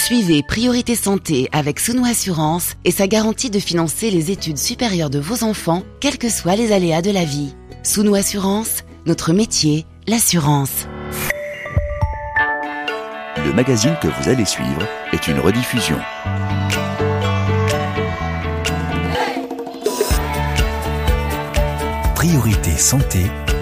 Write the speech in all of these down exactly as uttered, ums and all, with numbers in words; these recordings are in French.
Suivez Priorité Santé avec Souno Assurance et sa garantie de financer les études supérieures de vos enfants, quels que soient les aléas de la vie. Souno Assurance, notre métier, l'assurance. Le magazine que vous allez suivre est une rediffusion. Priorité Santé,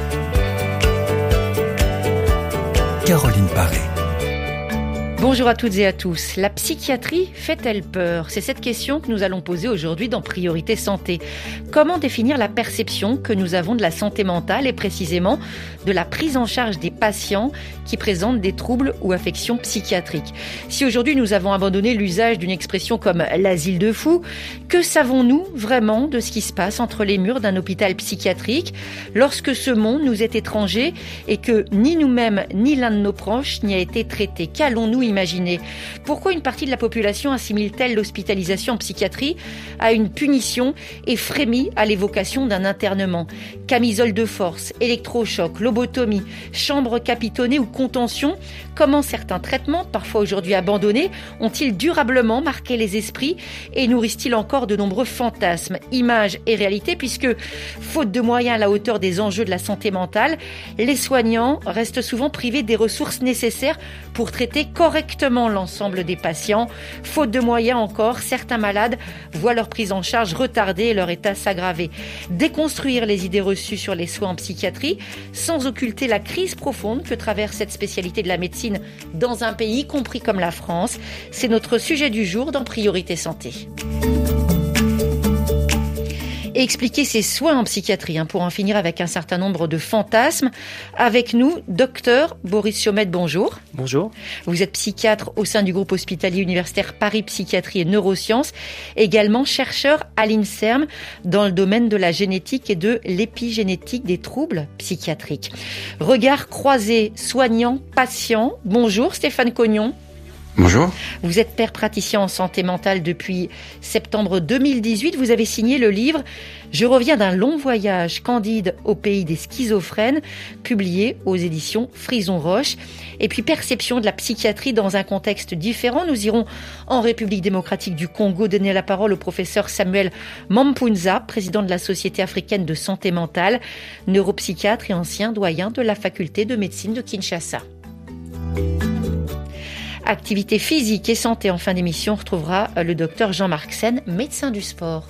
Caroline Paré. Bonjour à toutes et à tous. La psychiatrie fait-elle peur ? C'est cette question que nous allons poser aujourd'hui dans Priorité Santé. Comment définir la perception que nous avons de la santé mentale et précisément de la prise en charge des patients qui présentent des troubles ou affections psychiatriques ? Si aujourd'hui nous avons abandonné l'usage d'une expression comme l'asile de fous, que savons-nous vraiment de ce qui se passe entre les murs d'un hôpital psychiatrique lorsque ce monde nous est étranger et que ni nous-mêmes ni l'un de nos proches n'y a été traité ? Qu'allons-nous imaginer ? Pourquoi une partie de la population assimile-t-elle l'hospitalisation en psychiatrie à une punition et frémit à l'évocation d'un internement ? Camisole de force, électrochoc, lobotomie, chambre capitonnée ou contention, comment certains traitements, parfois aujourd'hui abandonnés, ont-ils durablement marqué les esprits et nourrissent-ils encore de nombreux fantasmes, images et réalités, puisque, faute de moyens à la hauteur des enjeux de la santé mentale, les soignants restent souvent privés des ressources nécessaires pour traiter correctement l'ensemble des patients. Faute de moyens encore, certains malades voient leur prise en charge retardée et leur état s'aggraver. Déconstruire les idées reçues sur les soins en psychiatrie sans occulter la crise profonde que traverse cette spécialité de la médecine dans un pays compris comme la France, c'est notre sujet du jour dans Priorité Santé. Et expliquer ces soins en psychiatrie, hein, pour en finir avec un certain nombre de fantasmes. Avec nous, docteur Boris Chomette, bonjour. Bonjour. Vous êtes psychiatre au sein du groupe hospitalier universitaire Paris Psychiatrie et Neurosciences, également chercheur à l'INSERM dans le domaine de la génétique et de l'épigénétique des troubles psychiatriques. Regard croisé, soignant, patient. Bonjour Stéphane Cognon. Bonjour. Vous êtes père praticien en santé mentale depuis septembre deux mille dix-huit. Vous avez signé le livre « Je reviens d'un long voyage candide au pays des schizophrènes », publié aux éditions Frison Roche. Et puis perception de la psychiatrie dans un contexte différent. Nous irons en République démocratique du Congo donner la parole au professeur Samuel Mampounza, président de la Société africaine de santé mentale, neuropsychiatre et ancien doyen de la faculté de médecine de Kinshasa. Activité physique et santé en fin d'émission, on retrouvera le docteur Jean-Marc Sen, médecin du sport.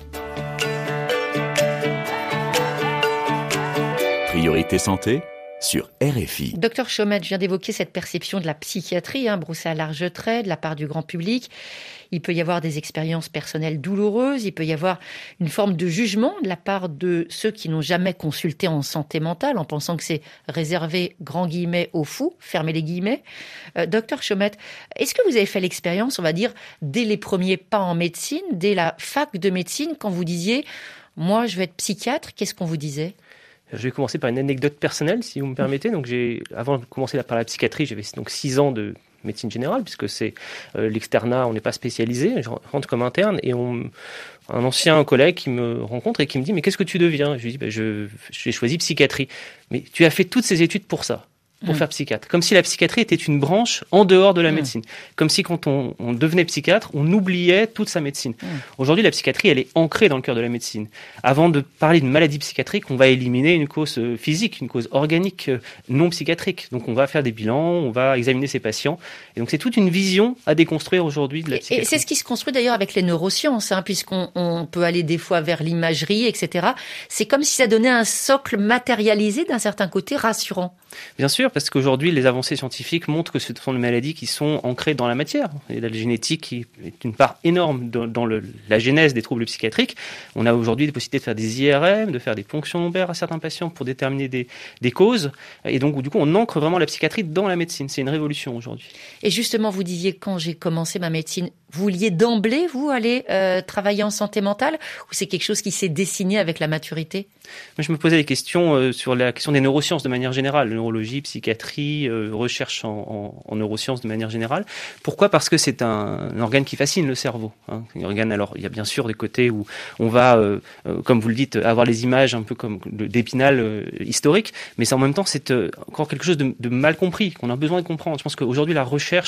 Priorité Santé sur R F I. Docteur Chomette, je viens d'évoquer cette perception de la psychiatrie, hein, brossée à large trait de la part du grand public. Il peut y avoir des expériences personnelles douloureuses, il peut y avoir une forme de jugement de la part de ceux qui n'ont jamais consulté en santé mentale, en pensant que c'est réservé, grand guillemets, aux fous, fermez les guillemets. Euh, docteur Chomette, est-ce que vous avez fait l'expérience, on va dire, dès les premiers pas en médecine, dès la fac de médecine, quand vous disiez « moi, je vais être psychiatre », qu'est-ce qu'on vous disait ? Je vais commencer par une anecdote personnelle, si vous me permettez. Donc, j'ai, avant de commencer par la psychiatrie, j'avais donc six ans de médecine générale, puisque c'est euh, l'externat, on n'est pas spécialisé, je rentre comme interne, et on, un ancien collègue qui me rencontre et qui me dit « mais qu'est-ce que tu deviens ?» Je lui dis bah, « je, j'ai choisi psychiatrie. » « Mais tu as fait toutes ces études pour ça, pour mmh. faire psychiatre. » Comme si la psychiatrie était une branche en dehors de la mmh. médecine. Comme si quand on, on devenait psychiatre, on oubliait toute sa médecine. Mmh. Aujourd'hui, la psychiatrie, elle est ancrée dans le cœur de la médecine. Avant de parler d'une maladie psychiatrique, on va éliminer une cause physique, une cause organique non psychiatrique. Donc on va faire des bilans, on va examiner ses patients. Et donc c'est toute une vision à déconstruire aujourd'hui de la psychiatrie. Et c'est ce qui se construit d'ailleurs avec les neurosciences, hein, puisqu'on on peut aller des fois vers l'imagerie, et cetera. C'est comme si ça donnait un socle matérialisé d'un certain côté rassurant. Bien sûr, parce qu'aujourd'hui, les avancées scientifiques montrent que ce sont des maladies qui sont ancrées dans la matière. Et la génétique qui est une part énorme dans, dans le, la genèse des troubles psychiatriques. On a aujourd'hui des possibilités de faire des I R M, de faire des ponctions lombaires à certains patients pour déterminer des, des causes. Et donc, du coup, on ancre vraiment la psychiatrie dans la médecine. C'est une révolution aujourd'hui. Et justement, vous disiez, quand j'ai commencé ma médecine, vous vouliez d'emblée, vous, aller euh, travailler en santé mentale, ou c'est quelque chose qui s'est dessiné avec la maturité ? Moi, je me posais des questions euh, sur la question des neurosciences de manière générale, neurologie, psychiatrie, euh, recherche en, en, en neurosciences de manière générale. Pourquoi ? Parce que c'est un, un organe qui fascine le cerveau. Hein. Un organe, alors, il y a bien sûr des côtés où on va, euh, euh, comme vous le dites, avoir les images un peu comme d'Épinal euh, historique, mais c'est, en même temps, c'est euh, encore quelque chose de, de mal compris, qu'on a besoin de comprendre. Je pense qu'aujourd'hui, la recherche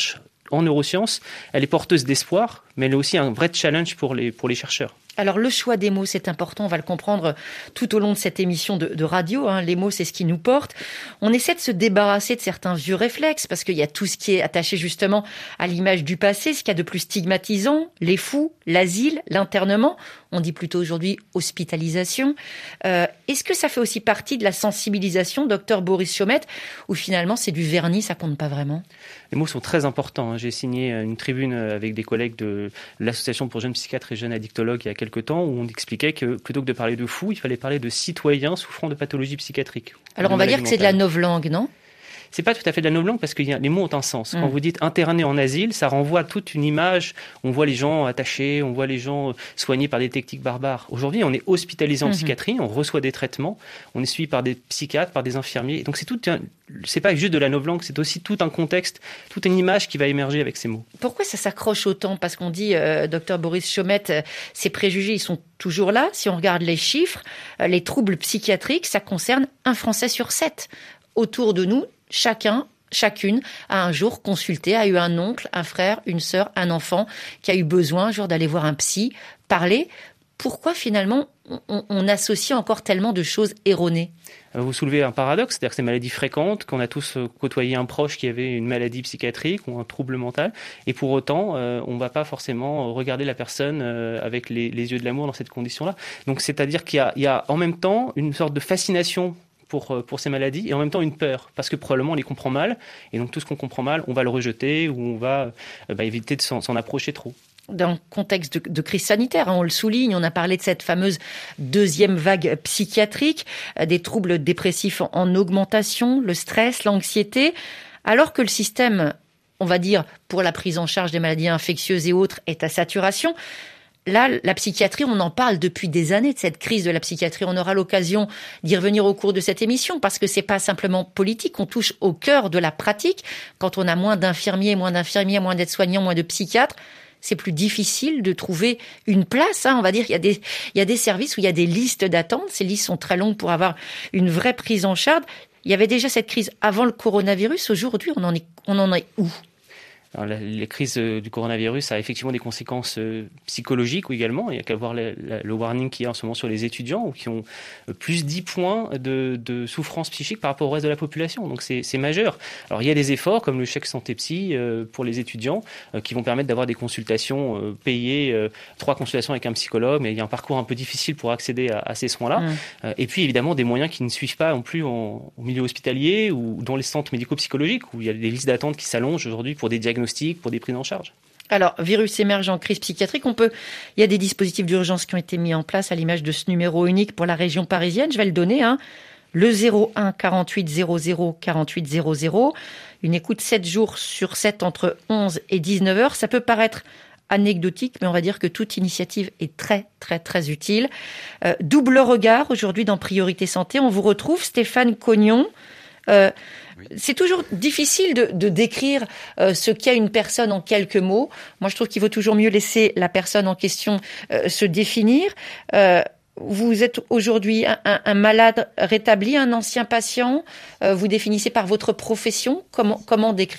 en neurosciences, elle est porteuse d'espoir, mais elle est aussi un vrai challenge pour les, pour les chercheurs. Alors le choix des mots, c'est important, on va le comprendre tout au long de cette émission de, de radio, hein. Les mots, c'est ce qui nous porte. On essaie de se débarrasser de certains vieux réflexes, parce qu'il y a tout ce qui est attaché justement à l'image du passé, ce qu'il y a de plus stigmatisant, les fous, l'asile, l'internement, on dit plutôt aujourd'hui hospitalisation. Euh, est-ce que ça fait aussi partie de la sensibilisation, docteur Boris Chaumette, ou finalement c'est du vernis, ça compte pas vraiment? Les mots sont très importants. J'ai signé une tribune avec des collègues de l'Association pour jeunes psychiatres et jeunes addictologues il y a quelques temps où on expliquait que plutôt que de parler de fous, il fallait parler de citoyens souffrant de pathologies psychiatriques. Alors on va dire que c'est de la novlangue, non ? C'est pas tout à fait de la novlangue parce que y a, les mots ont un sens. Mmh. Quand vous dites interné en asile, ça renvoie à toute une image. On voit les gens attachés, on voit les gens soignés par des techniques barbares. Aujourd'hui, on est hospitalisé en mmh. psychiatrie, on reçoit des traitements, on est suivi par des psychiatres, par des infirmiers. Donc c'est tout un, c'est pas juste de la novlangue, c'est aussi tout un contexte, toute une image qui va émerger avec ces mots. Pourquoi ça s'accroche autant ? Parce qu'on dit, euh, docteur Boris Chaumette, euh, ces préjugés, ils sont toujours là. Si on regarde les chiffres, euh, les troubles psychiatriques, ça concerne un Français sur sept. Autour de nous, chacun, chacune a un jour consulté, a eu un oncle, un frère, une sœur, un enfant qui a eu besoin un jour d'aller voir un psy, parler. Pourquoi finalement on, on associe encore tellement de choses erronées ? Vous soulevez un paradoxe, c'est-à-dire que c'est une maladie fréquente, qu'on a tous côtoyé un proche qui avait une maladie psychiatrique ou un trouble mental, et pour autant, euh, on ne va pas forcément regarder la personne euh, avec les, les yeux de l'amour dans cette condition-là. Donc c'est-à-dire qu'il y a, il y a en même temps une sorte de fascination Pour, pour ces maladies, et en même temps une peur, parce que probablement on les comprend mal, et donc tout ce qu'on comprend mal, on va le rejeter, ou on va euh, bah, éviter de s'en, s'en approcher trop. Dans le contexte de, de crise sanitaire, hein, on le souligne, on a parlé de cette fameuse deuxième vague psychiatrique, euh, des troubles dépressifs en, en augmentation, le stress, l'anxiété, alors que le système, on va dire, pour la prise en charge des maladies infectieuses et autres, est à saturation. Là, la psychiatrie, on en parle depuis des années de cette crise de la psychiatrie. On aura l'occasion d'y revenir au cours de cette émission parce que c'est pas simplement politique. On touche au cœur de la pratique. Quand on a moins d'infirmiers, moins d'infirmières, moins d'aides-soignants, moins de psychiatres, c'est plus difficile de trouver une place. Hein. On va dire qu'il y a des, il y a des services où il y a des listes d'attente. Ces listes sont très longues pour avoir une vraie prise en charge. Il y avait déjà cette crise avant le coronavirus. Aujourd'hui, on en est, on en est où ? Alors, la, la crise du coronavirus a effectivement des conséquences euh, psychologiques également. Il n'y a qu'à voir le, le, le warning qu'il y a en ce moment sur les étudiants, qui ont plus dix points de, de souffrance psychique par rapport au reste de la population. Donc c'est, c'est majeur. Alors il y a des efforts comme le chèque santé psy euh, pour les étudiants euh, qui vont permettre d'avoir des consultations euh, payées, euh, trois consultations avec un psychologue, mais il y a un parcours un peu difficile pour accéder à, à ces soins-là. Mmh. Euh, et puis évidemment des moyens qui ne suivent pas non plus en, au milieu hospitalier ou dans les centres médico-psychologiques où il y a des listes d'attente qui s'allongent aujourd'hui pour des diagnostics, pour des prises en charge. Alors, virus émergent, crise psychiatrique, on peut, il y a des dispositifs d'urgence qui ont été mis en place à l'image de ce numéro unique pour la région parisienne. Je vais le donner, hein. Le zéro un quarante-huit zéro zéro quarante-huit zéro zéro. Une écoute sept jours sur sept entre onze et dix-neuf heures. Ça peut paraître anecdotique, mais on va dire que toute initiative est très, très, très utile. Euh, double regard, aujourd'hui dans Priorité Santé. On vous retrouve, Stéphane Cognon. Euh, oui. C'est toujours difficile de, de décrire euh, ce qu'est une personne en quelques mots. Moi, je trouve qu'il vaut toujours mieux laisser la personne en question euh, se définir. Euh, vous êtes aujourd'hui un, un, un malade rétabli, un ancien patient. Euh, vous définissez par votre profession. Comment, comment décrire ?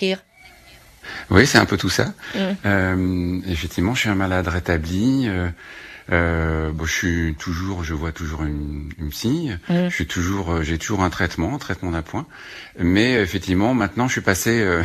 Oui, c'est un peu tout ça. Mmh. Euh, effectivement, je suis un malade rétabli. Euh, Euh, bon, je suis toujours, je vois toujours une, une psy. Mmh. Je suis toujours, j'ai toujours un traitement, un traitement d'appoint. Mais effectivement, maintenant, je suis passé euh,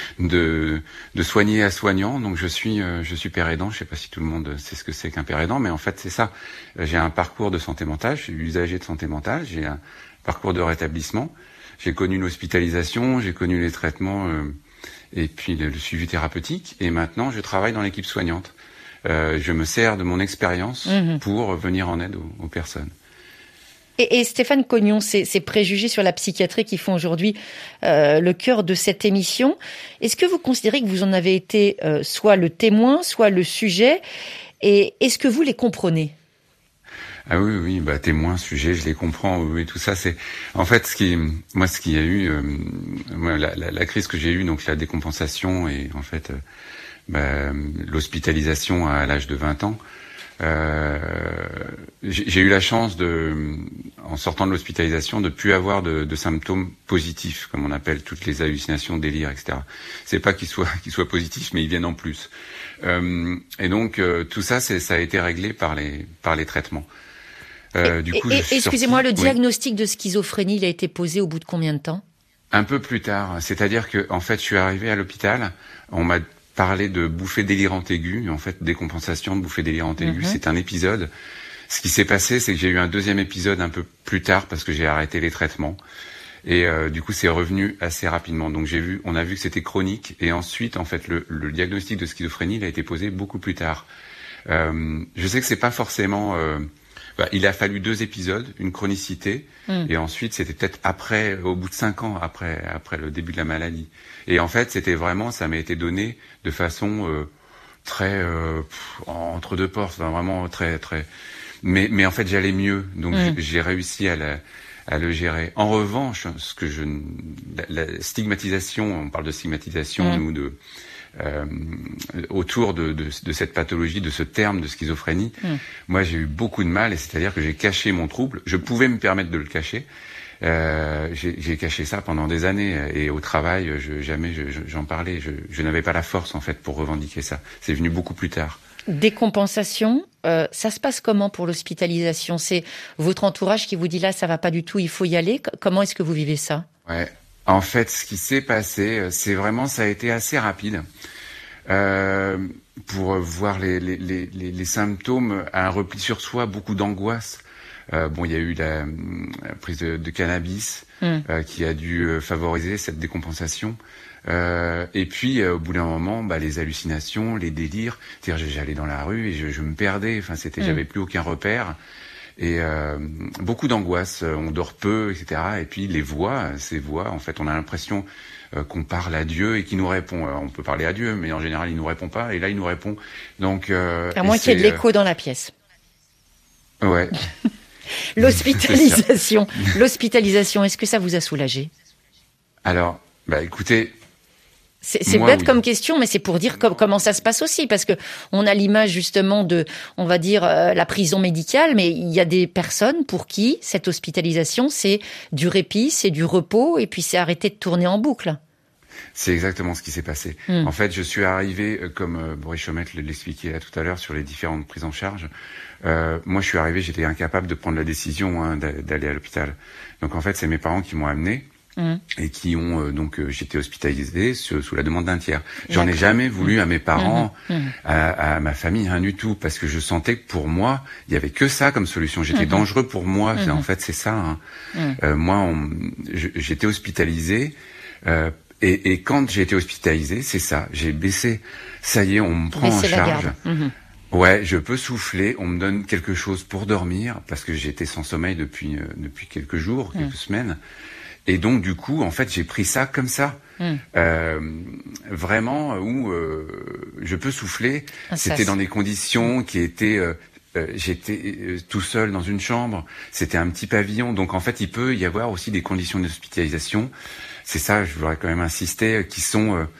de de soigner à soignant. Donc, je suis, euh, je suis père aidant. Je sais pas si tout le monde sait ce que c'est qu'un père aidant, mais en fait, c'est ça. J'ai un parcours de santé mentale. Je suis usager de santé mentale. J'ai un parcours de rétablissement. J'ai connu l'hospitalisation, j'ai connu les traitements euh, et puis le, le suivi thérapeutique. Et maintenant, je travaille dans l'équipe soignante. Euh, je me sers de mon expérience mmh. pour venir en aide aux, aux personnes. Et, et Stéphane Cognon, ces, ces préjugés sur la psychiatrie qui font aujourd'hui euh, le cœur de cette émission, est-ce que vous considérez que vous en avez été euh, soit le témoin, soit le sujet, et est-ce que vous les comprenez ? Ah oui, oui, bah témoin, sujet, je les comprends. Oui, tout ça, c'est en fait ce qui, moi, ce qu'il y a eu, euh, moi, la, la, la crise que j'ai eue, donc la décompensation et en fait. Euh, Bah, l'hospitalisation à l'âge de vingt ans, Euh, j'ai, j'ai eu la chance de, en sortant de l'hospitalisation, de plus avoir de, de symptômes positifs, comme on appelle toutes les hallucinations, délires, et cetera. C'est pas qu'ils soient, qu'ils soient positifs, mais ils viennent en plus. Euh, et donc euh, tout ça, c'est, ça a été réglé par les, par les traitements. Euh, et, du coup, et, je excusez-moi, sorti, le diagnostic oui. de schizophrénie, il a été posé au bout de combien de temps? Un peu plus tard. C'est-à-dire que, en fait, je suis arrivé à l'hôpital. On m'a parlé de bouffée délirante aiguë. En fait, décompensation de bouffée délirante aiguë. Mm-hmm. C'est un épisode. Ce qui s'est passé, c'est que j'ai eu un deuxième épisode un peu plus tard parce que j'ai arrêté les traitements. Et euh, du coup, c'est revenu assez rapidement. Donc, j'ai vu, on a vu que c'était chronique. Et ensuite, en fait, le, le diagnostic de schizophrénie, il a été posé beaucoup plus tard. Euh, je sais que c'est pas forcément. Euh, bah, il a fallu deux épisodes, une chronicité, mm. et ensuite, c'était peut-être après, au bout de cinq ans après, après le début de la maladie. Et en fait, c'était vraiment, ça m'a été donné de façon euh, très euh, pff, entre deux portes, enfin, vraiment très très. Mais, mais en fait, j'allais mieux, donc mmh. j'ai réussi à, la, à le gérer. En revanche, ce que je, la, la stigmatisation, on parle de stigmatisation, mmh. nous, de, euh, autour de, de, de cette pathologie, de ce terme de schizophrénie, mmh. moi, j'ai eu beaucoup de mal, et c'est-à-dire que j'ai caché mon trouble. Je pouvais me permettre de le cacher. Euh, j'ai, j'ai caché ça pendant des années, et au travail, je, jamais je, je, j'en parlais. Je, je n'avais pas la force, en fait, pour revendiquer ça. C'est venu beaucoup plus tard. Décompensation, euh, ça se passe comment pour l'hospitalisation? C'est votre entourage qui vous dit là, ça va pas du tout, il faut y aller. Comment est-ce que vous vivez ça? Ouais. En fait, ce qui s'est passé, c'est vraiment, ça a été assez rapide. Euh, pour voir les, les, les, les symptômes, un repli sur soi, beaucoup d'angoisse. Euh, bon, il y a eu la, la prise de, de cannabis mmh. euh, qui a dû euh, favoriser cette décompensation. Euh, et puis euh, au bout d'un moment, bah, les hallucinations, les délires. C'est-à-dire, j'allais dans la rue et je, je me perdais. Enfin, c'était, mmh. j'avais plus aucun repère. Et euh, beaucoup d'angoisse. On dort peu, et cetera. Et puis les voix, ces voix, en fait, on a l'impression euh, qu'on parle à Dieu et qu'il nous répond. Alors, on peut parler à Dieu, mais en général, il nous répond pas. Et là, il nous répond. Donc, euh, à moins qu'il y ait de l'écho euh... dans la pièce. Ouais. L'hospitalisation. L'hospitalisation, est-ce que ça vous a soulagé? Alors, bah écoutez. C'est, c'est moi, bête oui. comme question, mais c'est pour dire com- comment ça se passe aussi, parce que on a l'image justement de, on va dire, euh, la prison médicale, mais il y a des personnes pour qui cette hospitalisation, c'est du répit, c'est du repos, et puis c'est arrêter de tourner en boucle. C'est exactement ce qui s'est passé. Mmh. En fait, je suis arrivé, euh, comme euh, Boris Chaumette l'expliquait là tout à l'heure, sur les différentes prises en charge. Euh, moi, je suis arrivé, j'étais incapable de prendre la décision hein, d'aller à l'hôpital. Donc, en fait, c'est mes parents qui m'ont amené. Mmh. Et qui ont euh, donc euh, j'étais hospitalisé sous, sous la demande d'un tiers. J'en ai jamais voulu mmh. à mes parents, mmh. à, à ma famille, rien du tout, parce que je sentais que pour moi il y avait que ça comme solution. J'étais mmh. dangereux pour moi. Mmh. En fait, c'est ça. Hein. Mmh. Euh, moi, on, je, j'étais hospitalisé. Euh, et, et quand j'ai été hospitalisé, c'est ça. J'ai baissé. Ça y est, on me prend baisser en charge. Mmh. Ouais, je peux souffler. On me donne quelque chose pour dormir parce que j'étais sans sommeil depuis euh, depuis quelques jours, quelques mmh. semaines. Et donc, du coup, en fait, j'ai pris ça comme ça. Mmh. Euh, vraiment, où euh, je peux souffler. Ah, c'était dans des conditions qui étaient... Euh, euh, j'étais euh, tout seul dans une chambre. C'était un petit pavillon. Donc, en fait, il peut y avoir aussi des conditions d'hospitalisation. C'est ça, je voudrais quand même insister, qui sont... Euh,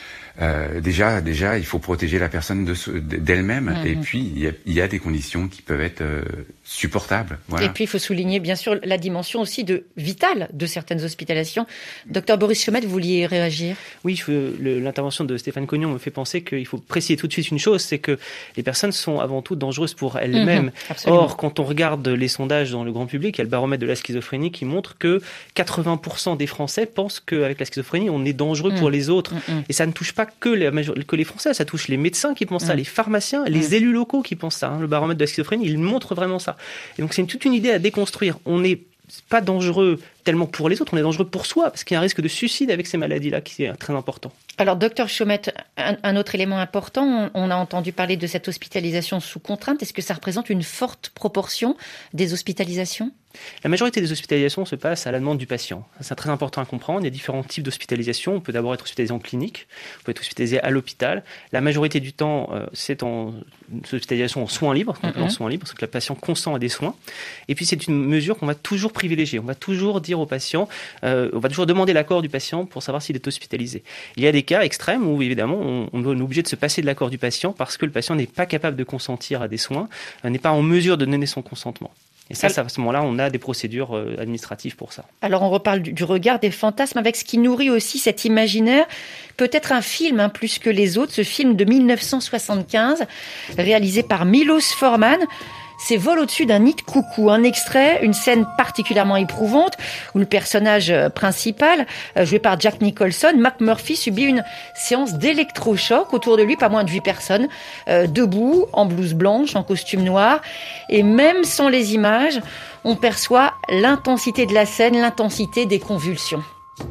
Euh, déjà, déjà, il faut protéger la personne de, d'elle-même. Mmh. Et puis, il y, a, il y a des conditions qui peuvent être euh, supportables. Voilà. Et puis, il faut souligner, bien sûr, la dimension aussi de vitale de certaines hospitalisations. Docteur Boris Chaumette, vous vouliez réagir? Oui, je veux, le, l'intervention de Stéphane Cognon me fait penser qu'il faut préciser tout de suite une chose, c'est que les personnes sont avant tout dangereuses pour elles-mêmes. Mmh, Or, quand on regarde les sondages dans le grand public, il y a le baromètre de la schizophrénie qui montre que quatre-vingts pour cent des Français pensent qu'avec la schizophrénie, on est dangereux mmh. pour les autres. Mmh. Et ça ne touche pas que les, que les Français, ça touche les médecins qui pensent mmh. ça, les pharmaciens, les mmh. élus locaux qui pensent ça. Hein. Le baromètre de la schizophrénie, il montre vraiment ça. Et donc c'est une, toute une idée à déconstruire. On n'est pas dangereux tellement pour les autres, on est dangereux pour soi, parce qu'il y a un risque de suicide avec ces maladies-là qui est très important. Alors, docteur Chaumette, un, un autre élément important, on, on a entendu parler de cette hospitalisation sous contrainte. Est-ce que ça représente une forte proportion des hospitalisations ? La majorité des hospitalisations se passe à la demande du patient. C'est très important à comprendre. Il y a différents types d'hospitalisation. On peut d'abord être hospitalisé en clinique, on peut être hospitalisé à l'hôpital. La majorité du temps, euh, c'est en hospitalisation en soins libres, mm-hmm. en soins libres, parce que le patient consent à des soins. Et puis, c'est une mesure qu'on va toujours privilégier. On va toujours dire dire au patient, euh, on va toujours demander l'accord du patient pour savoir s'il est hospitalisé. Il y a des cas extrêmes où évidemment on, on est obligé de se passer de l'accord du patient parce que le patient n'est pas capable de consentir à des soins, euh, n'est pas en mesure de donner son consentement. Et ça, ça, à ce moment-là, on a des procédures euh, administratives pour ça. Alors, on reparle du, du regard, des fantasmes, avec ce qui nourrit aussi cet imaginaire. Peut-être un film, hein, plus que les autres, ce film de mille neuf cent soixante-quinze, réalisé par Milos Forman. C'est Vol au-dessus d'un nid de coucou. Un extrait, une scène particulièrement éprouvante où le personnage principal, joué par Jack Nicholson, McMurphy, subit une séance d'électrochoc. Autour de lui, pas moins de huit personnes, euh, debout, en blouse blanche, en costume noir. Et même sans les images, on perçoit l'intensité de la scène, l'intensité des convulsions.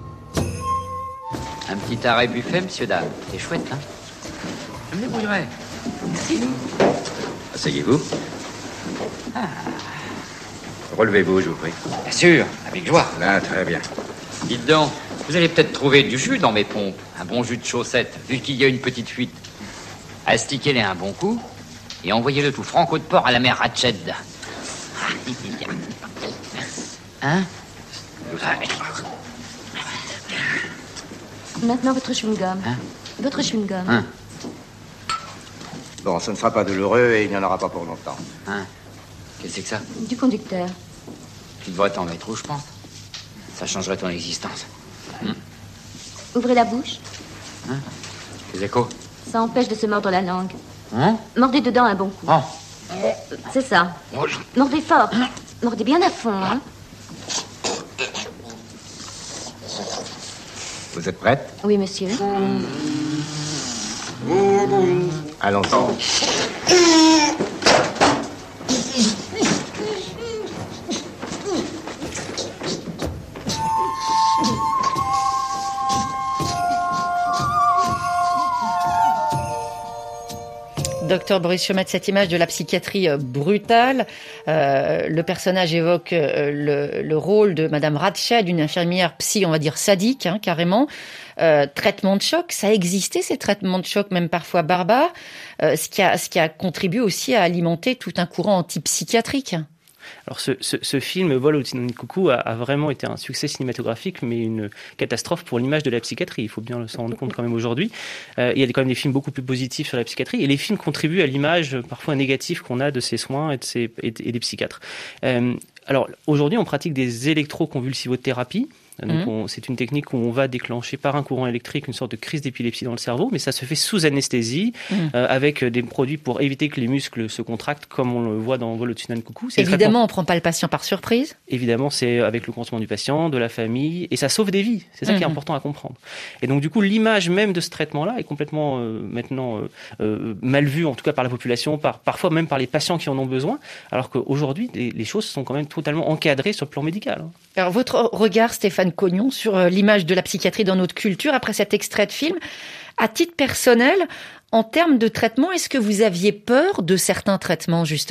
Un petit arrêt buffet, monsieur dame. C'est chouette, hein? Je me débrouillerai. Merci. Asseyez-vous. Ah. Relevez-vous, je vous prie. Bien sûr, avec joie. Là, très bien. Dites donc, vous allez peut-être trouver du jus dans mes pompes. Un bon jus de chaussette, vu qu'il y a une petite fuite. Astiquez-les un bon coup et envoyez-le tout franco de port à la mère Ratched. Hein? Maintenant, votre chewing-gum. Hein? Votre chewing-gum. Hein? Bon, ce ne sera pas douloureux et il n'y en aura pas pour longtemps. Hein? Qu'est-ce que c'est que ça? Du conducteur. Tu devrais t'en mettre où, je pense. Ça changerait ton existence. Hum? Ouvrez la bouche. Hein? Les échos? Ça empêche de se mordre la langue. Hein? Mordez dedans un bon coup. Oh. C'est ça. Oh, je... Mordez fort. Mordez bien à fond, hein. Vous êtes prête? Oui, monsieur. Allons-y. Docteur Boris Chaumet, cette image de la psychiatrie brutale, euh, le personnage évoque euh, le, le rôle de Madame Ratched, une infirmière psy, on va dire sadique, hein, carrément. Euh, traitement de choc, ça existait ces traitements de choc, même parfois barbares, euh, ce qui a, ce qui a contribué aussi à alimenter tout un courant antipsychiatrique. Alors ce, ce, ce film Vol au-dessus d'un nid de coucou a, a vraiment été un succès cinématographique, mais une catastrophe pour l'image de la psychiatrie. Il faut bien s'en rendre compte quand même aujourd'hui. Euh, il y a quand même des films beaucoup plus positifs sur la psychiatrie, et les films contribuent à l'image parfois négative qu'on a de ces soins et, de ces, et, et des psychiatres. Euh, alors aujourd'hui, on pratique des électroconvulsivothérapies. Donc on, c'est une technique où on va déclencher par un courant électrique une sorte de crise d'épilepsie dans le cerveau, mais ça se fait sous anesthésie, mmh. euh, avec des produits pour éviter que les muscles se contractent, comme on le voit dans Vol au-dessus d'un nid de coucou. C'est Évidemment, on ne prend pas le patient par surprise. Évidemment, c'est avec le consentement du patient, de la famille, et ça sauve des vies. C'est ça mmh. qui est important à comprendre. Et donc du coup, l'image même de ce traitement-là est complètement euh, maintenant euh, euh, mal vue, en tout cas par la population, par, parfois même par les patients qui en ont besoin, alors qu'aujourd'hui, les, les choses sont quand même totalement encadrées sur le plan médical. Alors votre regard, Stéphane Cognon, sur l'image de la psychiatrie dans notre culture, après cet extrait de film, à titre personnel, en termes de traitement, est-ce que vous aviez peur de certains traitements, justement ?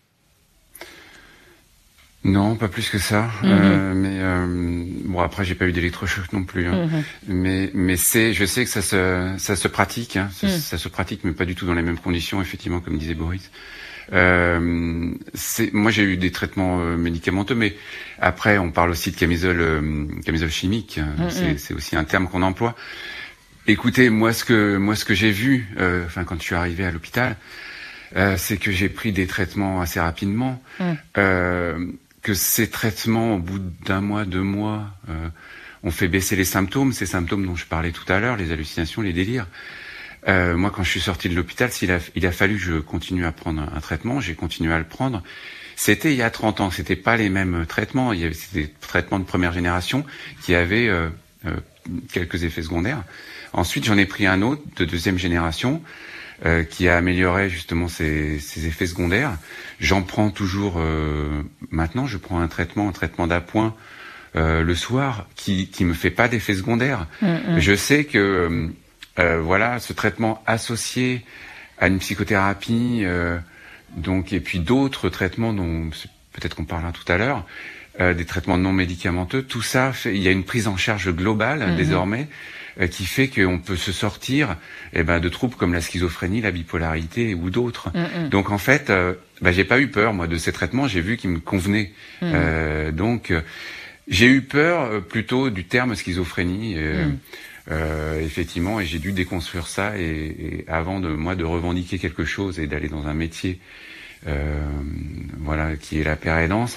Non, pas plus que ça. Mm-hmm. Euh, mais euh, bon, après, j'ai pas eu d'électrochoc non plus. Hein. Mm-hmm. Mais mais c'est, je sais que ça se ça se pratique, hein. ça, mm. ça se pratique, mais pas du tout dans les mêmes conditions, effectivement, comme disait Boris. Euh, c'est, moi j'ai eu des traitements euh, médicamenteux, mais après on parle aussi de camisole, euh, camisole chimique. Mmh, c'est, mmh. c'est aussi un terme qu'on emploie. Écoutez, moi ce que moi ce que j'ai vu, euh, enfin quand je suis arrivé à l'hôpital, euh, c'est que j'ai pris des traitements assez rapidement. Mmh. Euh, que ces traitements, au bout d'un mois, deux mois, euh, ont fait baisser les symptômes, ces symptômes dont je parlais tout à l'heure, les hallucinations, les délires. Euh, moi, quand je suis sorti de l'hôpital, s'il a, il a fallu que je continue à prendre un traitement, j'ai continué à le prendre. C'était il y a trente ans, c'était pas les mêmes traitements. Il y avait c'était des traitements de première génération qui avaient euh, euh, quelques effets secondaires. Ensuite, j'en ai pris un autre de deuxième génération euh, qui a amélioré justement ces, ces effets secondaires. J'en prends toujours euh, maintenant. Je prends un traitement, un traitement d'appoint euh, le soir qui qui me fait pas d'effets secondaires. Mmh, mmh. Je sais que euh, Euh, voilà, ce traitement associé à une psychothérapie, euh, donc et puis d'autres traitements dont peut-être qu'on parlera tout à l'heure, euh, des traitements non médicamenteux, tout ça, fait, il y a une prise en charge globale mmh. désormais euh, qui fait qu'on peut se sortir eh ben, de troubles comme la schizophrénie, la bipolarité ou d'autres. Mmh. Donc en fait, euh, bah, j'ai pas eu peur moi de ces traitements, j'ai vu qu'ils me convenaient. Mmh. Euh, donc J'ai eu peur euh, plutôt du terme schizophrénie. Euh, mm. euh, effectivement, et j'ai dû déconstruire ça et, et avant de moi de revendiquer quelque chose et d'aller dans un métier, euh, voilà, qui est la pérédance.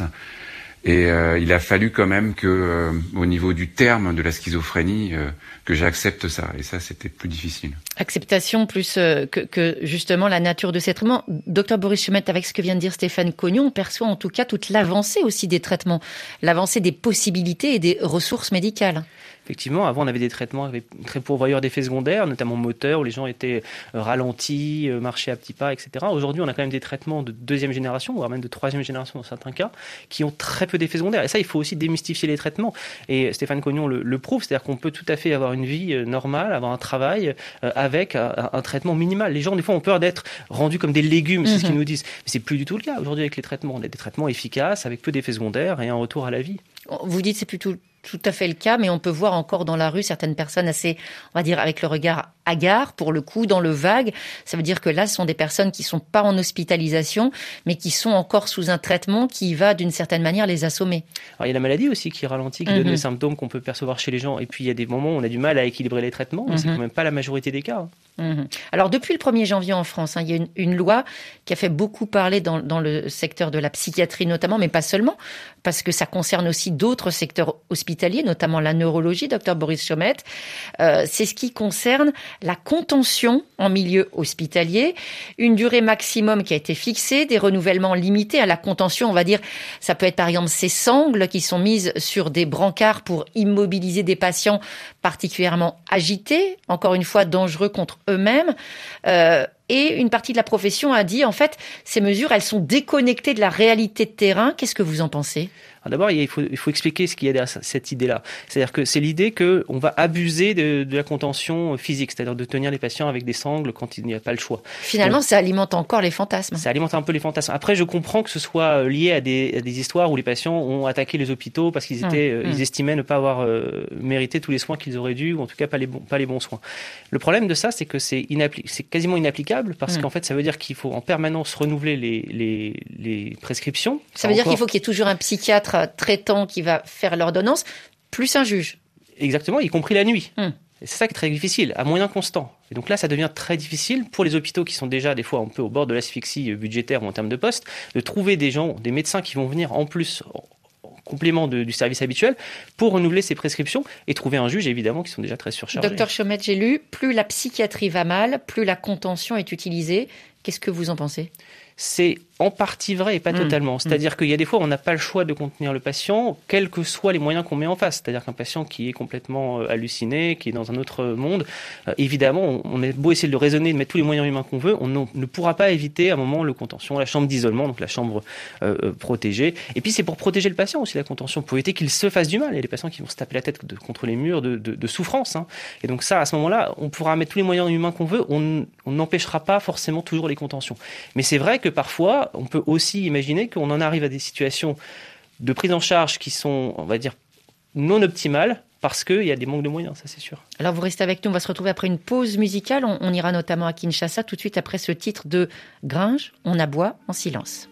Et euh, il a fallu quand même que, euh, au niveau du terme de la schizophrénie, euh, que j'accepte ça. Et ça, c'était plus difficile. Acceptation plus euh, que, que justement la nature de ces traitements. Docteur Boris Chemet, avec ce que vient de dire Stéphane Cognon, on perçoit en tout cas toute l'avancée aussi des traitements, l'avancée des possibilités et des ressources médicales. Effectivement, avant on avait des traitements avec très pourvoyeurs d'effets secondaires, notamment moteurs, où les gens étaient ralentis, marchaient à petits pas, et cetera. Aujourd'hui, on a quand même des traitements de deuxième génération, voire même de troisième génération dans certains cas, qui ont très peu d'effets secondaires. Et ça, il faut aussi démystifier les traitements. Et Stéphane Cognon le, le prouve, c'est-à-dire qu'on peut tout à fait avoir une vie normale, avoir un travail euh, avec un, un traitement minimal. Les gens, des fois, ont peur d'être rendus comme des légumes, c'est mm-hmm. ce qu'ils nous disent. Mais c'est plus du tout le cas aujourd'hui avec les traitements. On a des traitements efficaces, avec peu d'effets secondaires et un retour à la vie. Vous dites c'est plutôt tout à fait le cas, mais on peut voir encore dans la rue certaines personnes assez, on va dire, avec le regard hagard, pour le coup, dans le vague. Ça veut dire que là, ce sont des personnes qui sont pas en hospitalisation, mais qui sont encore sous un traitement qui va, d'une certaine manière, les assommer. Alors, il y a la maladie aussi qui ralentit, qui mm-hmm. donne des symptômes qu'on peut percevoir chez les gens. Et puis, il y a des moments où on a du mal à équilibrer les traitements, mais mm-hmm. c'est quand même pas la majorité des cas. Mmh. Alors depuis le premier janvier en France, hein, il y a une, une loi qui a fait beaucoup parler dans, dans le secteur de la psychiatrie notamment, mais pas seulement, parce que ça concerne aussi d'autres secteurs hospitaliers, notamment la neurologie, docteur Boris Chemet. Euh, c'est ce qui concerne la contention en milieu hospitalier, une durée maximum qui a été fixée, des renouvellements limités à la contention, on va dire, ça peut être par exemple ces sangles qui sont mises sur des brancards pour immobiliser des patients particulièrement agités, encore une fois dangereux contre eux-mêmes. Euh, et une partie de la profession a dit, en fait, ces mesures, elles sont déconnectées de la réalité de terrain. Qu'est-ce que vous en pensez ? Alors d'abord, il faut, il faut expliquer ce qu'il y a derrière cette idée-là. C'est-à-dire que c'est l'idée qu'on va abuser de, de la contention physique, c'est-à-dire de tenir les patients avec des sangles quand il n'y a pas le choix. Finalement, Donc, ça alimente encore les fantasmes. Ça alimente un peu les fantasmes. Après, je comprends que ce soit lié à des, à des histoires où les patients ont attaqué les hôpitaux parce qu'ils étaient, mmh, ils mmh. estimaient ne pas avoir euh, mérité tous les soins qu'ils auraient dû, ou en tout cas pas les bons, pas les bons soins. Le problème de ça, c'est que c'est, inappli- c'est quasiment inapplicable parce mmh. qu'en fait, ça veut dire qu'il faut en permanence renouveler les, les, les prescriptions. Ça veut encore... dire qu'il faut qu'il y ait toujours un psychiatre traitant qui va faire l'ordonnance, plus un juge. Exactement, y compris la nuit. Hum. Et c'est ça qui est très difficile, à moyen constant. Et donc là, ça devient très difficile pour les hôpitaux qui sont déjà des fois un peu au bord de l'asphyxie budgétaire ou en termes de postes, de trouver des gens, des médecins qui vont venir en plus, en complément de, du service habituel, pour renouveler ces prescriptions et trouver un juge, évidemment, qui sont déjà très surchargés. Docteur Chemet, j'ai lu, plus la psychiatrie va mal, plus la contention est utilisée. Qu'est-ce que vous en pensez ? C'est en partie vrai et pas mmh. totalement. C'est-à-dire mmh. qu'il y a des fois où on n'a pas le choix de contenir le patient, quels que soient les moyens qu'on met en face. C'est-à-dire qu'un patient qui est complètement euh, halluciné, qui est dans un autre monde, euh, évidemment, on, on a beau essayer de le raisonner, de mettre tous les moyens humains qu'on veut, on ne, ne pourra pas éviter à un moment le contention, la chambre d'isolement, donc la chambre euh, euh, protégée. Et puis c'est pour protéger le patient aussi, la contention, pour éviter qu'il se fasse du mal. Il y a des patients qui vont se taper la tête de, contre les murs de, de, de souffrance. Hein. Et donc ça, à ce moment-là, on pourra mettre tous les moyens humains qu'on veut, on, on n'empêchera pas forcément toujours les contentions. Mais c'est vrai que parfois, on peut aussi imaginer qu'on en arrive à des situations de prise en charge qui sont, on va dire, non optimales parce qu'il y a des manques de moyens, ça c'est sûr. Alors vous restez avec nous, on va se retrouver après une pause musicale. On, on ira notamment à Kinshasa tout de suite après ce titre de Gringe, On aboie en silence.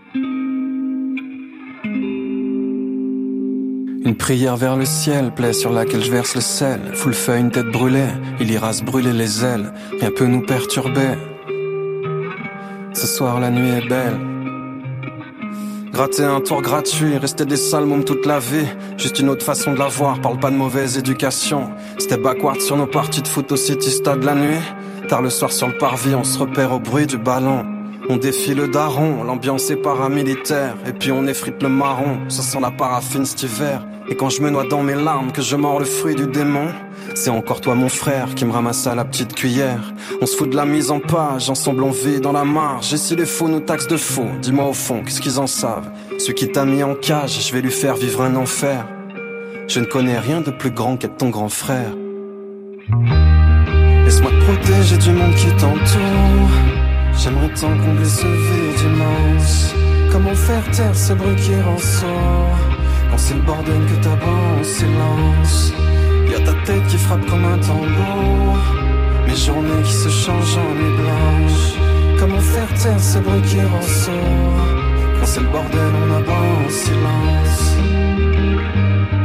Une prière vers le ciel, plaie sur laquelle je verse le sel. Foule feuille, une tête brûlée, il ira se brûler les ailes. Rien peut nous perturber. Ce soir la nuit est belle. Gratter un tour gratuit, rester des sales mômes toute la vie. Juste une autre façon de la voir, parle pas de mauvaise éducation. C'était backward sur nos parties de foot au City Stade la nuit. Tard le soir sur le parvis, on se repère au bruit du ballon. On défie le daron, l'ambiance est paramilitaire. Et puis on effrite le marron, ça sent la paraffine cet hiver. Et quand je me noie dans mes larmes, que je mords le fruit du démon, c'est encore toi mon frère qui me ramasse à la petite cuillère. On se fout de la mise en page, ensemble on vit dans la marge. Et si les faux nous taxent de faux, dis-moi au fond, qu'est-ce qu'ils en savent? Celui qui t'a mis en cage, je vais lui faire vivre un enfer. Je ne connais rien de plus grand qu'être ton grand frère. Laisse-moi te protéger du monde qui t'entoure. J'aimerais tant combler ce vide immense. Comment faire taire ce bruit qui rend sourd quand c'est le bordel que t'abat en silence. Y'a ta tête qui frappe comme un tambour, mes journées qui se changent en nuit blanche. Comment faire taire ce bruit qui rend sourd quand c'est le bordel on abat en silence.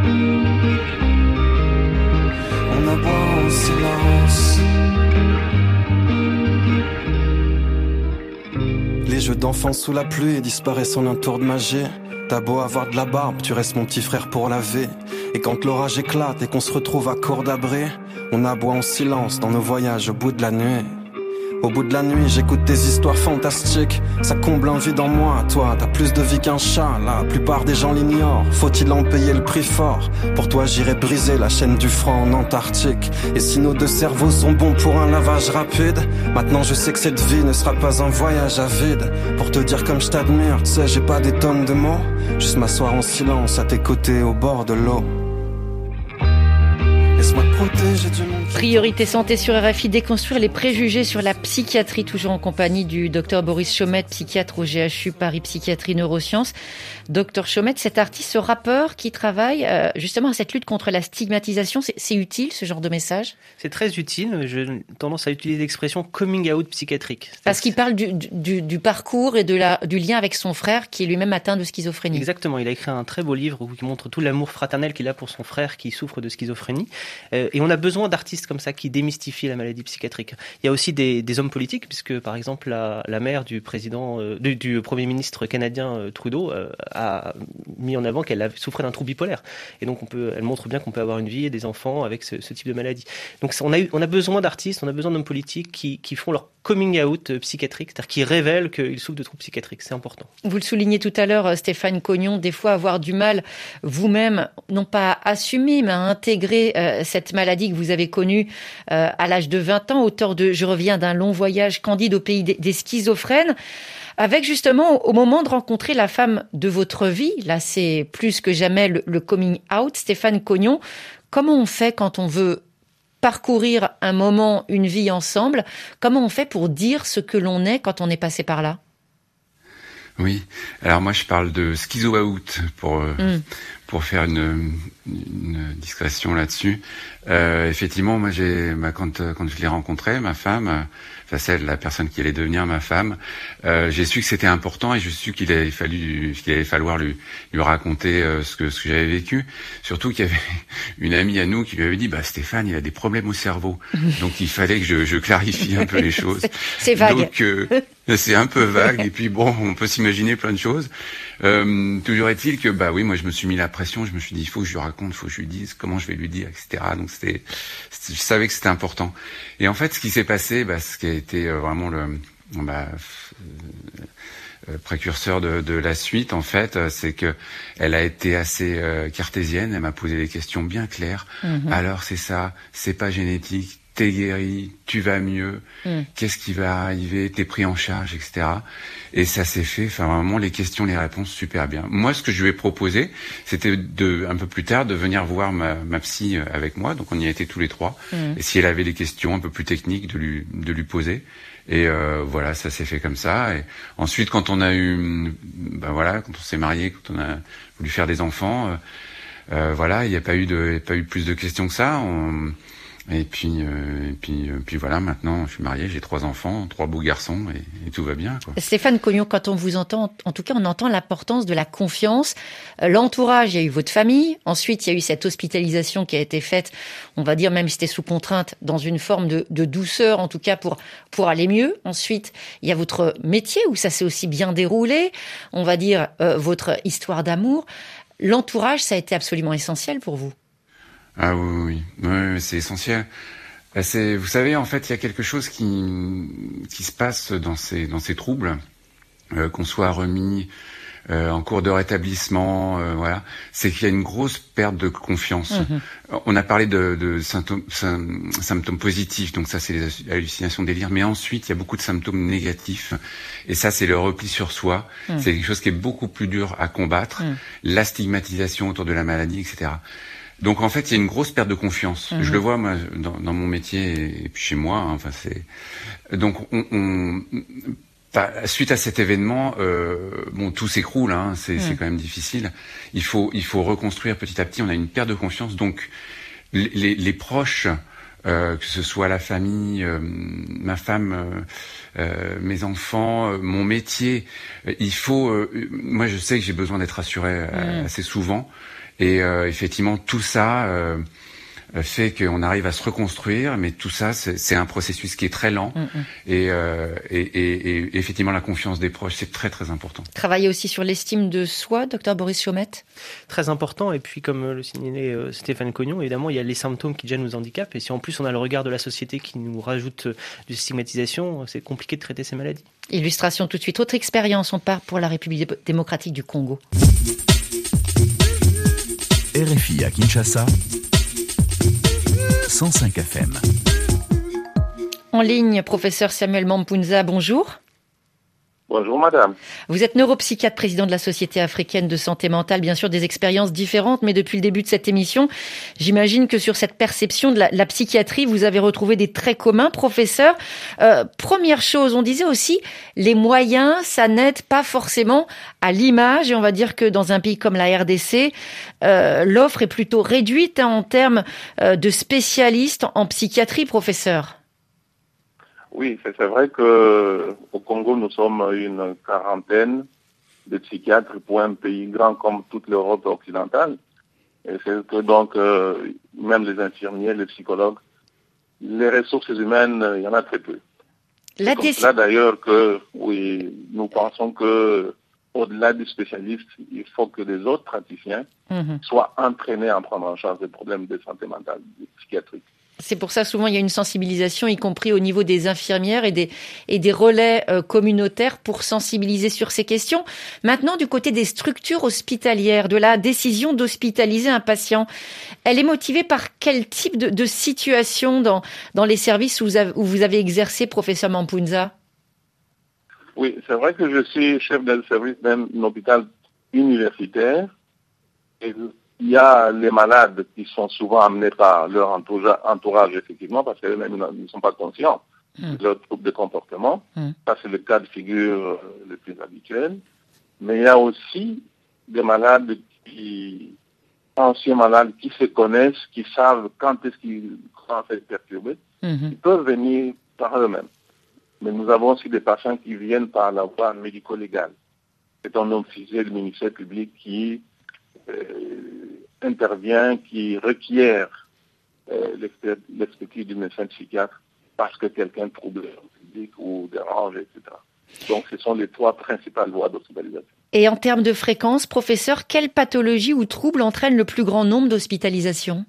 silence. Les jeux d'enfants sous la pluie disparaissent en un tour de magie. T'as beau avoir de la barbe, tu restes mon petit frère pour laver. Et quand l'orage éclate et qu'on se retrouve à court d'abri, on aboie en silence dans nos voyages au bout de la nuit. Au bout de la nuit, j'écoute tes histoires fantastiques. Ça comble un vide en moi, toi, t'as plus de vie qu'un chat. La plupart des gens l'ignorent, faut-il en payer le prix fort? Pour toi, j'irai briser la chaîne du franc en Antarctique. Et si nos deux cerveaux sont bons pour un lavage rapide, maintenant je sais que cette vie ne sera pas un voyage à vide. Pour te dire comme je t'admire, tu sais, j'ai pas des tonnes de mots. Juste m'asseoir en silence à tes côtés au bord de l'eau. Laisse-moi te protéger du monde. Priorité santé sur R F I, déconstruire les préjugés sur la psychiatrie, toujours en compagnie du docteur Boris Chaumette, psychiatre au G H U Paris Psychiatrie Neurosciences. Docteur Chaumette, cet artiste, ce rappeur qui travaille euh, justement à cette lutte contre la stigmatisation, c'est, c'est utile ce genre de message? C'est très utile. J'ai tendance à utiliser l'expression coming out psychiatrique. Parce qu'il parle du, du, du parcours et de la, du lien avec son frère qui est lui-même atteint de schizophrénie. Exactement. Il a écrit un très beau livre qui montre tout l'amour fraternel qu'il a pour son frère qui souffre de schizophrénie. Euh, et on a besoin d'artistes comme ça qui démystifient la maladie psychiatrique. Il y a aussi des, des hommes politiques, puisque par exemple la, la mère du président, euh, du, du premier ministre canadien euh, Trudeau euh, a mis en avant qu'elle a souffert d'un trouble bipolaire. Et donc on peut, elle montre bien qu'on peut avoir une vie et des enfants avec ce, ce type de maladie. Donc on a, eu, on a besoin d'artistes, on a besoin d'hommes politiques qui, qui font leur coming out psychiatrique, c'est-à-dire qui révèlent qu'ils souffrent de troubles psychiatriques. C'est important. Vous le soulignez tout à l'heure, Stéphane Cognon, des fois avoir du mal vous-même, non pas à assumer, mais à intégrer euh, cette maladie que vous avez connue euh, à l'âge de vingt ans, auteur de « Je reviens d'un long voyage candide au pays des, des schizophrènes ». Avec justement, au moment de rencontrer la femme de votre vie, là c'est plus que jamais le, le coming out, Stéphane Cognon, comment on fait quand on veut parcourir un moment, une vie ensemble? Comment on fait pour dire ce que l'on est quand on est passé par là? Oui, alors moi je parle de schizo-out pour euh, mm. pour faire une, une discrétion là-dessus. Euh, effectivement, moi j'ai bah, quand quand je l'ai rencontrée, ma femme, enfin celle la personne qui allait devenir ma femme, euh, j'ai su que c'était important et j'ai su qu'il avait fallu qu'il allait falloir lui lui raconter euh, ce que ce que j'avais vécu. Surtout qu'il y avait une amie à nous qui lui avait dit bah Stéphane il a des problèmes au cerveau, donc il fallait que je, je clarifie un peu les choses. C'est, c'est vague. Donc euh, c'est un peu vague et puis bon on peut s'imaginer plein de choses. Euh, toujours est-il que bah oui moi je me suis mis la pression, je me suis dit il faut que je lui raconte, il faut que je lui dise comment je vais lui dire, et cetera. Donc c'était, c'était je savais que c'était important. Et en fait ce qui s'est passé, bah ce qui a été vraiment le bah, euh, précurseur de, de la suite en fait, c'est que elle a été assez euh, cartésienne, elle m'a posé des questions bien claires. Mmh. Alors c'est ça, c'est pas génétique. T'es guéri, tu vas mieux, mm. qu'est-ce qui va arriver, t'es pris en charge, et cetera. Et ça s'est fait, enfin vraiment les questions, les réponses super bien. Moi, ce que je lui ai proposé, c'était de un peu plus tard de venir voir ma, ma psy avec moi, donc on y a été tous les trois. Mm. Et si elle avait des questions un peu plus techniques, de lui de lui poser. Et euh, voilà, ça s'est fait comme ça. Et ensuite, quand on a eu, ben voilà, quand on s'est mariés, quand on a voulu faire des enfants, euh, euh, voilà, il n'y a pas eu de, il y a pas eu plus de questions que ça. On, Et puis, euh, et puis, euh, puis voilà. Maintenant, je suis marié, j'ai trois enfants, trois beaux garçons, et, et tout va bien, quoi. Stéphane Cognon, quand on vous entend, en tout cas, on entend l'importance de la confiance. Euh, l'entourage, il y a eu votre famille. Ensuite, il y a eu cette hospitalisation qui a été faite, on va dire, même si c'était sous contrainte, dans une forme de, de douceur, en tout cas, pour pour aller mieux. Ensuite, il y a votre métier où ça s'est aussi bien déroulé. On va dire euh, votre histoire d'amour. L'entourage, ça a été absolument essentiel pour vous. Ah oui, oui, oui, c'est essentiel. C'est, vous savez, en fait, il y a quelque chose qui qui se passe dans ces dans ces troubles, euh, qu'on soit remis euh, en cours de rétablissement, euh, voilà, c'est qu'il y a une grosse perte de confiance. Mmh. On a parlé de, de symptômes, symptômes positifs, donc ça c'est les hallucinations, délires, mais ensuite il y a beaucoup de symptômes négatifs, et ça c'est le repli sur soi. Mmh. C'est quelque chose qui est beaucoup plus dur à combattre, mmh. la stigmatisation autour de la maladie, et cetera. Donc en fait, il y a une grosse perte de confiance. Mmh. Je le vois moi dans, dans mon métier et puis chez moi. Hein, enfin c'est donc on, on bah, suite à cet événement, euh, bon tout s'écroule. Hein, c'est, mmh. c'est quand même difficile. Il faut il faut reconstruire petit à petit. On a une perte de confiance. Donc les, les, les proches, euh, que ce soit la famille, euh, ma femme, euh, euh, mes enfants, euh, mon métier, euh, il faut. Euh, moi, je sais que j'ai besoin d'être rassuré euh, mmh. assez souvent. Et euh, effectivement, tout ça, euh, fait qu'on arrive à se reconstruire, mais tout ça, c'est, c'est un processus qui est très lent. Mm-hmm. Et, euh, et, et, et effectivement, la confiance des proches, c'est très très important. Travailler aussi sur l'estime de soi, docteur Boris Chaumette. Très important. Et puis, comme le signalait euh, Stéphane Cognon, évidemment, il y a les symptômes qui déjà nous handicapent. Et si en plus on a le regard de la société qui nous rajoute de stigmatisation, c'est compliqué de traiter ces maladies. Illustration tout de suite. Autre expérience, on part pour la République démocratique du Congo. R F I à Kinshasa, cent cinq F M. En ligne, professeur Samuel Mampounza, bonjour. Bonjour madame. Vous êtes neuropsychiatre, président de la Société africaine de santé mentale, bien sûr des expériences différentes, mais depuis le début de cette émission, j'imagine que sur cette perception de la, la psychiatrie, vous avez retrouvé des traits communs, professeur. Euh, première chose, on disait aussi, les moyens, ça n'aide pas forcément à l'image, et on va dire que dans un pays comme la R D C, euh, l'offre est plutôt réduite hein, en termes euh, de spécialistes en psychiatrie, professeur. Oui, c'est vrai que au Congo, nous sommes une quarantaine de psychiatres pour un pays grand comme toute l'Europe occidentale. Et c'est que donc, euh, même les infirmiers, les psychologues, les ressources humaines, il y en a très peu. La c'est comme cela d'ailleurs que, oui, nous pensons que au-delà du spécialiste, il faut que les autres praticiens mmh. soient entraînés à prendre en charge des problèmes de santé mentale, psychiatrique. C'est pour ça souvent il y a une sensibilisation, y compris au niveau des infirmières et des et des relais euh, communautaires pour sensibiliser sur ces questions. Maintenant, du côté des structures hospitalières, de la décision d'hospitaliser un patient, elle est motivée par quel type de, de situation dans dans les services où vous avez, où vous avez exercé, professeur Mampounza? Oui, c'est vrai que je suis chef d'un service d'un hôpital universitaire. Et il y a les malades qui sont souvent amenés par leur entourage, entourage effectivement, parce qu'eux-mêmes ne sont pas conscients mmh. de leur trouble de comportement. Mmh. Ça, c'est le cas de figure euh, le plus habituel. Mais il y a aussi des malades qui, anciens malades, qui se connaissent, qui savent quand est-ce qu'ils commencent à être perturbés. Mmh. Ils peuvent venir par eux-mêmes. Mais nous avons aussi des patients qui viennent par la voie médico-légale. C'est un officier du ministère public qui euh, intervient, qui requiert euh, l'expertise du médecin psychiatre parce que quelqu'un trouble l'ordre public ou dérange, et cetera. Donc, ce sont les trois principales voies d'hospitalisation. Et en termes de fréquence, professeur, quelle pathologie ou trouble entraîne le plus grand nombre d'hospitalisations?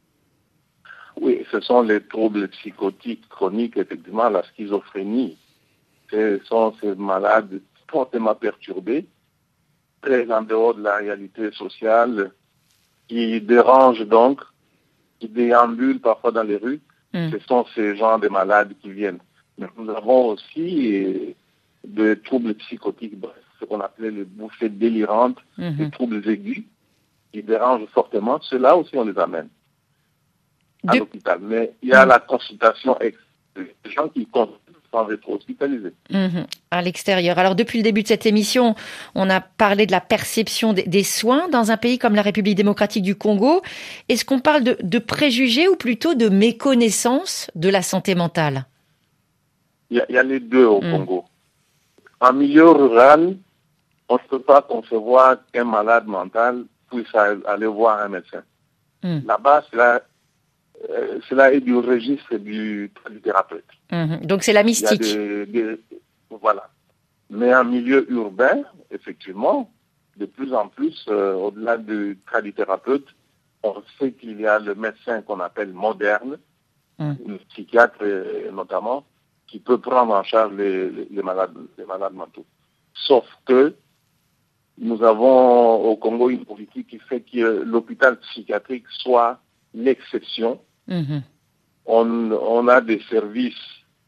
Oui, ce sont les troubles psychotiques chroniques, effectivement, la schizophrénie. Ce sont ces malades fortement perturbés, très en dehors de la réalité sociale, qui dérangent donc, qui déambulent parfois dans les rues. Mmh. Ce sont ces genres de malades qui viennent. Mais nous avons aussi des troubles psychotiques, ce qu'on appelait les bouffées délirantes, mmh. des troubles aigus, qui dérangent fortement. Ceux-là aussi, on les amène à de... l'hôpital. Mais il y a mmh. la consultation ex- des gens qui consultent sans être hospitalisés. Mmh, à l'extérieur. Alors, depuis le début de cette émission, on a parlé de la perception des, des soins dans un pays comme la République démocratique du Congo. Est-ce qu'on parle de, de préjugés ou plutôt de méconnaissance de la santé mentale? Il y a, il y a les deux au mmh. Congo. En milieu rural, on ne peut pas concevoir qu'un malade mental puisse aller voir un médecin. Mmh. Là-bas, c'est la Euh, cela est du registre du, du thérapeute. Mmh. Donc c'est la mystique. Des, des, voilà. Mais en milieu urbain, effectivement, de plus en plus, euh, au-delà du tradithérapeute, on sait qu'il y a le médecin qu'on appelle moderne, mmh. le psychiatre euh, notamment, qui peut prendre en charge les, les, les, malades, les malades mentaux. Sauf que nous avons au Congo une politique qui fait que l'hôpital psychiatrique soit l'exception. Mmh. On, on a des services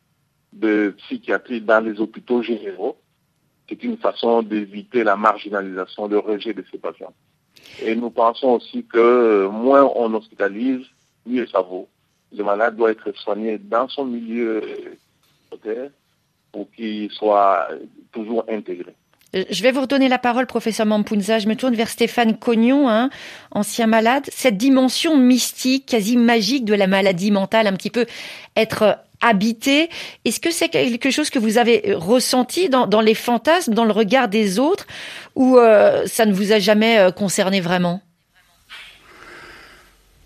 de psychiatrie dans les hôpitaux généraux. C'est une façon d'éviter la marginalisation, le rejet de ces patients. Et nous pensons aussi que moins on hospitalise, mieux ça vaut. Le malade doit être soigné dans son milieu communautaire pour qu'il soit toujours intégré. Je vais vous redonner la parole, professeur Mampounza. Je me tourne vers Stéphane Cognon, hein, ancien malade. Cette dimension mystique, quasi magique de la maladie mentale, un petit peu être habité, est-ce que c'est quelque chose que vous avez ressenti dans, dans les fantasmes, dans le regard des autres, ou euh, ça ne vous a jamais concerné vraiment?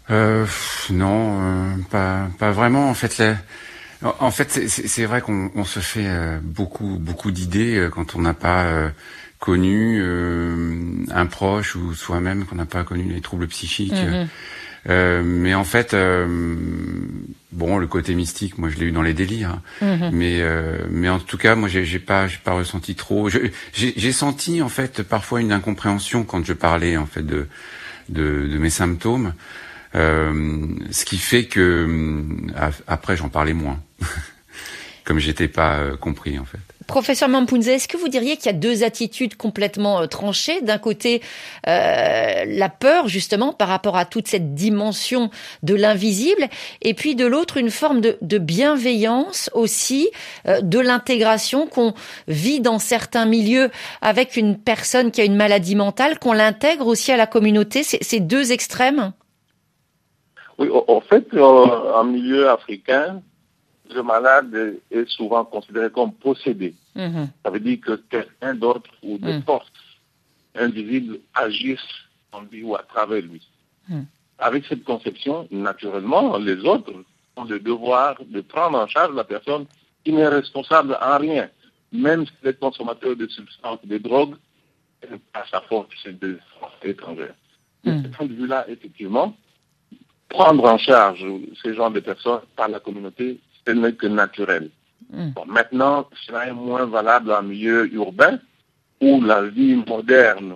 euh, Non, euh, pas, pas vraiment. En fait, la, en fait, c'est, c'est vrai qu'on on se fait euh, beaucoup, beaucoup d'idées euh, quand on n'a pas euh, connu euh, un proche ou soi-même qu'on n'a pas connu les troubles psychiques. Mmh. Euh, mais en fait, euh, bon, le côté mystique, moi, je l'ai eu dans les délires. Hein. Mmh. Mais, euh, mais en tout cas, moi, j'ai, j'ai pas, j'ai pas ressenti trop. Je, j'ai, j'ai senti en fait parfois une incompréhension quand je parlais en fait de, de, de mes symptômes. Euh, ce qui fait que après, j'en parlais moins, comme j'étais pas euh, compris en fait. Professeur Mampounza, est-ce que vous diriez qu'il y a deux attitudes complètement euh, tranchées ? D'un côté, euh, la peur, justement, par rapport à toute cette dimension de l'invisible, et puis de l'autre, une forme de, de bienveillance aussi, euh, de l'intégration qu'on vit dans certains milieux avec une personne qui a une maladie mentale, qu'on l'intègre aussi à la communauté. C'est, c'est deux extrêmes ? Oui, en fait, euh, en milieu africain, le malade est souvent considéré comme possédé. Mmh. Ça veut dire que quelqu'un d'autre ou des mmh. forces invisibles agissent en lui ou à travers lui. Mmh. Avec cette conception, naturellement, les autres ont le devoir de prendre en charge la personne qui n'est responsable en rien. Même si les consommateurs de substances, de drogues, à sa faute, c'est des forces étrangères. Mmh. De ce point de vue-là, effectivement, prendre en charge ces genres de personnes par la communauté, ce n'est que naturel. Mmh. Bon, maintenant, cela est moins valable en milieu urbain où la vie moderne,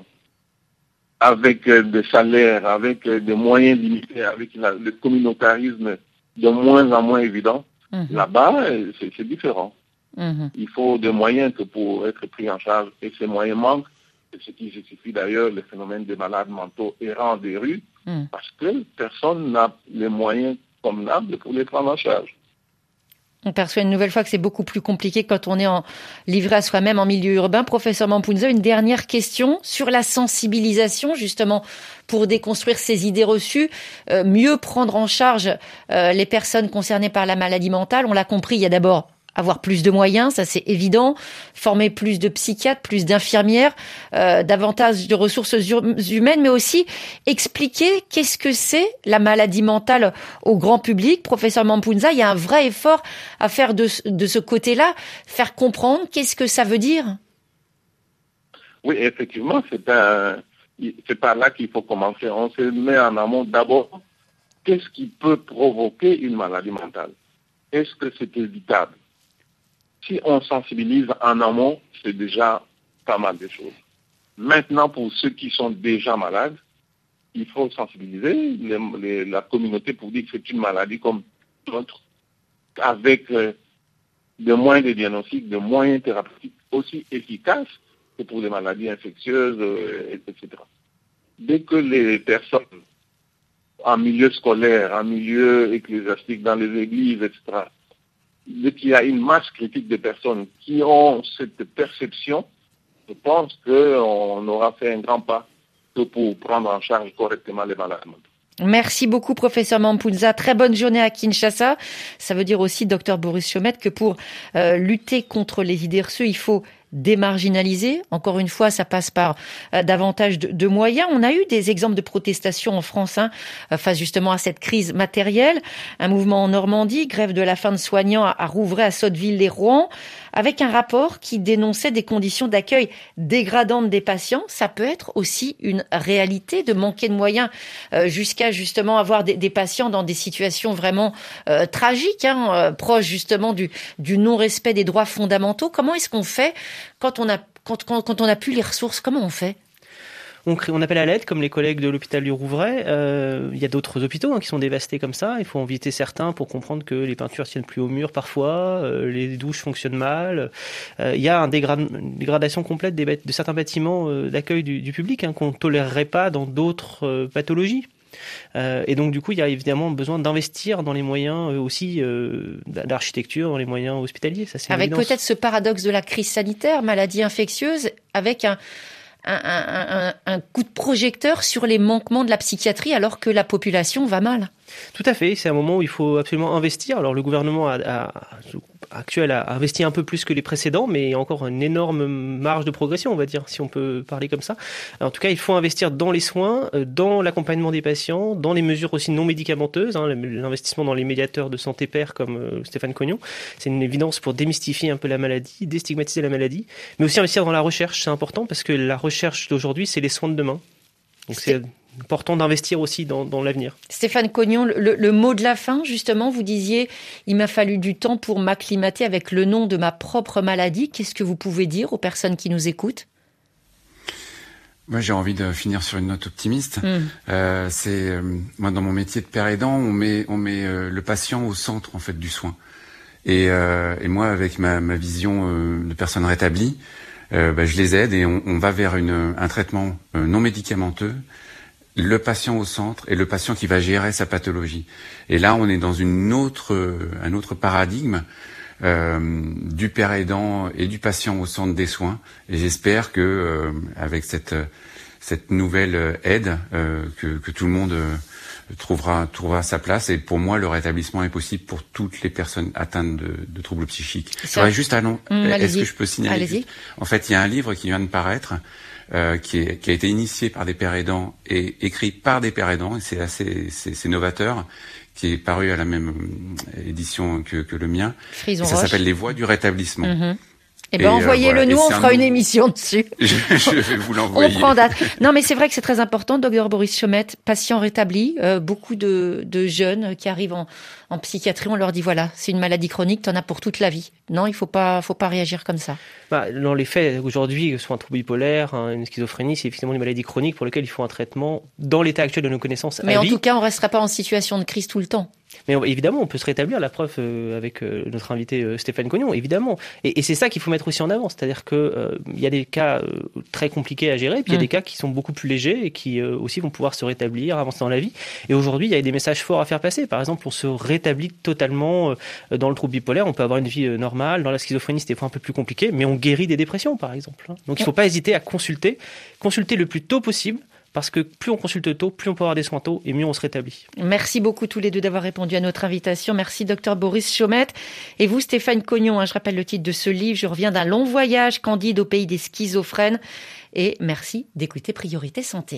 avec euh, des salaires, avec euh, des moyens limités, avec la, le communautarisme de moins en moins évident, mmh. là-bas, c'est, c'est différent. Mmh. Il faut des moyens que pour être pris en charge, et ces moyens manquent, c'est ce qui justifie d'ailleurs le phénomène des malades mentaux errants des rues, mmh. parce que personne n'a les moyens convenables pour les prendre en charge. On perçoit une nouvelle fois que c'est beaucoup plus compliqué quand on est en, livré à soi-même en milieu urbain. Professeur Mampounza, une dernière question sur la sensibilisation, justement, pour déconstruire ces idées reçues, euh, mieux prendre en charge euh, les personnes concernées par la maladie mentale. On l'a compris, il y a d'abord avoir plus de moyens, ça c'est évident, former plus de psychiatres, plus d'infirmières, euh, davantage de ressources humaines, mais aussi expliquer qu'est-ce que c'est la maladie mentale au grand public. Professeur Mampounza, il y a un vrai effort à faire de, de ce côté-là, faire comprendre qu'est-ce que ça veut dire. Oui, effectivement, c'est, un, c'est par là qu'il faut commencer. On se met en amont d'abord, qu'est-ce qui peut provoquer une maladie mentale ? Est-ce que c'est évitable ? Si on sensibilise en amont, c'est déjà pas mal de choses. Maintenant, pour ceux qui sont déjà malades, il faut sensibiliser les, les, la communauté pour dire que c'est une maladie comme d'autres, avec euh, des moyens de diagnostic, des moyens thérapeutiques aussi efficaces que pour les maladies infectieuses, euh, et cetera. Dès que les personnes en milieu scolaire, en milieu ecclésiastique, dans les églises, et cetera, dès qu'il y a une masse critique de personnes qui ont cette perception, je pense qu'on aura fait un grand pas pour prendre en charge correctement les malades mentaux. Merci beaucoup, professeur Mampounza. Très bonne journée à Kinshasa. Ça veut dire aussi, docteur Boris Chiomette, que pour euh, lutter contre les idées reçues, il faut démarginaliser. Encore une fois, ça passe par euh, davantage de, de moyens. On a eu des exemples de protestation en France hein, face justement à cette crise matérielle. Un mouvement en Normandie, grève de la faim de soignants à, à Rouvray, à Sotteville-les-Rouen, avec un rapport qui dénonçait des conditions d'accueil dégradantes des patients. Ça peut être aussi une réalité de manquer de moyens euh, jusqu'à justement avoir des, des patients dans des situations vraiment euh, tragiques, hein, euh, proches justement du, du non-respect des droits fondamentaux. Comment est-ce qu'on fait Quand on a quand, quand, quand on n'a plus les ressources, comment on fait ? On, crée, on appelle à l'aide, comme les collègues de l'hôpital du Rouvray. Euh, il y a d'autres hôpitaux hein, qui sont dévastés comme ça. Il faut en visiter certains pour comprendre que les peintures tiennent plus au mur parfois, euh, les douches fonctionnent mal. Euh, il y a un dégrad, une dégradation complète des, de certains bâtiments euh, d'accueil du, du public hein, qu'on ne tolérerait pas dans d'autres euh, pathologies. Euh, et donc du coup, il y a évidemment besoin d'investir dans les moyens euh, aussi euh, d'architecture, dans les moyens hospitaliers. Ça, c'est avec évidence. Peut-être ce paradoxe de la crise sanitaire, maladie infectieuse, avec un, un, un, un, un coup de projecteur sur les manquements de la psychiatrie alors que la population va mal. Tout à fait, c'est un moment où il faut absolument investir. Alors le gouvernement a, a, actuel a investi un peu plus que les précédents, mais il y a encore une énorme marge de progression, on va dire, si on peut parler comme ça. En tout cas, il faut investir dans les soins, dans l'accompagnement des patients, dans les mesures aussi non médicamenteuses, hein, l'investissement dans les médiateurs de santé pair comme euh, Stéphane Cognon. C'est une évidence pour démystifier un peu la maladie, déstigmatiser la maladie, mais aussi investir dans la recherche, c'est important parce que la recherche d'aujourd'hui, c'est les soins de demain. Donc c'est, c'est important d'investir aussi dans, dans l'avenir. Stéphane Cognon, le, le mot de la fin, justement, vous disiez « Il m'a fallu du temps pour m'acclimater avec le nom de ma propre maladie ». Qu'est-ce que vous pouvez dire aux personnes qui nous écoutent ? Moi, j'ai envie de finir sur une note optimiste. Mmh. Euh, c'est euh, moi dans mon métier de père aidant, on met on met euh, le patient au centre en fait du soin. Et, euh, et moi, avec ma, ma vision euh, de personne rétablie, euh, bah, je les aide et on, on va vers une, un traitement euh, non médicamenteux. Le patient au centre et le patient qui va gérer sa pathologie. Et là, on est dans une autre euh, un autre paradigme. Euh, du père aidant et du patient au centre des soins, et j'espère que euh, avec cette cette nouvelle aide euh, que, que tout le monde euh, trouvera trouvera sa place. Et pour moi, le rétablissement est possible pour toutes les personnes atteintes de, de troubles psychiques. C'est juste à long. Mmh, Est-ce que je peux signaler Allez-y. En fait, il y a un livre qui vient de paraître. Euh, qui, est, qui a été initié par des pères aidants et écrit par des pères aidants, et c'est assez c'est, c'est novateur, qui est paru à la même édition que, que le mien. Frison ça Roche. s'appelle Les Voies du rétablissement. Mm-hmm. Eh ben, envoyez-le euh, voilà. nous, on fera un... une émission dessus. je, je vais vous l'envoyer. On prend date. Non, mais c'est vrai que c'est très important. Docteur Boris Chomette, patient rétabli, euh, beaucoup de, de jeunes qui arrivent en, en psychiatrie, on leur dit voilà, c'est une maladie chronique, t'en as pour toute la vie. Non, il faut pas, faut pas réagir comme ça. Bah, dans les faits, aujourd'hui, que ce soit un trouble bipolaire, hein, une schizophrénie, c'est effectivement une maladie chronique pour laquelle il faut un traitement dans l'état actuel de nos connaissances. Mais à en vie. tout cas, on restera pas en situation de crise tout le temps. Mais évidemment, on peut se rétablir, la preuve euh, avec euh, notre invité euh, Stéphane Cognon, évidemment. Et, et c'est ça qu'il faut mettre aussi en avant, c'est-à-dire que euh, il y a des cas euh, très compliqués à gérer, puis il mmh. y a des cas qui sont beaucoup plus légers et qui euh, aussi vont pouvoir se rétablir, avancer dans la vie. Et aujourd'hui, il y a des messages forts à faire passer. Par exemple, on se rétablit totalement euh, dans le trouble bipolaire, on peut avoir une vie euh, normale. Dans la schizophrénie, c'est des fois un peu plus compliqué, mais on guérit des dépressions, par exemple. Hein. Donc il ne faut pas hésiter à consulter, consulter le plus tôt possible. Parce que plus on consulte tôt, plus on peut avoir des soins tôt et mieux on se rétablit. Merci beaucoup tous les deux d'avoir répondu à notre invitation. Merci docteur Boris Chomette. Et vous Stéphane Cognon, hein, je rappelle le titre de ce livre, Je reviens d'un long voyage candide au pays des schizophrènes. Et merci d'écouter Priorité Santé.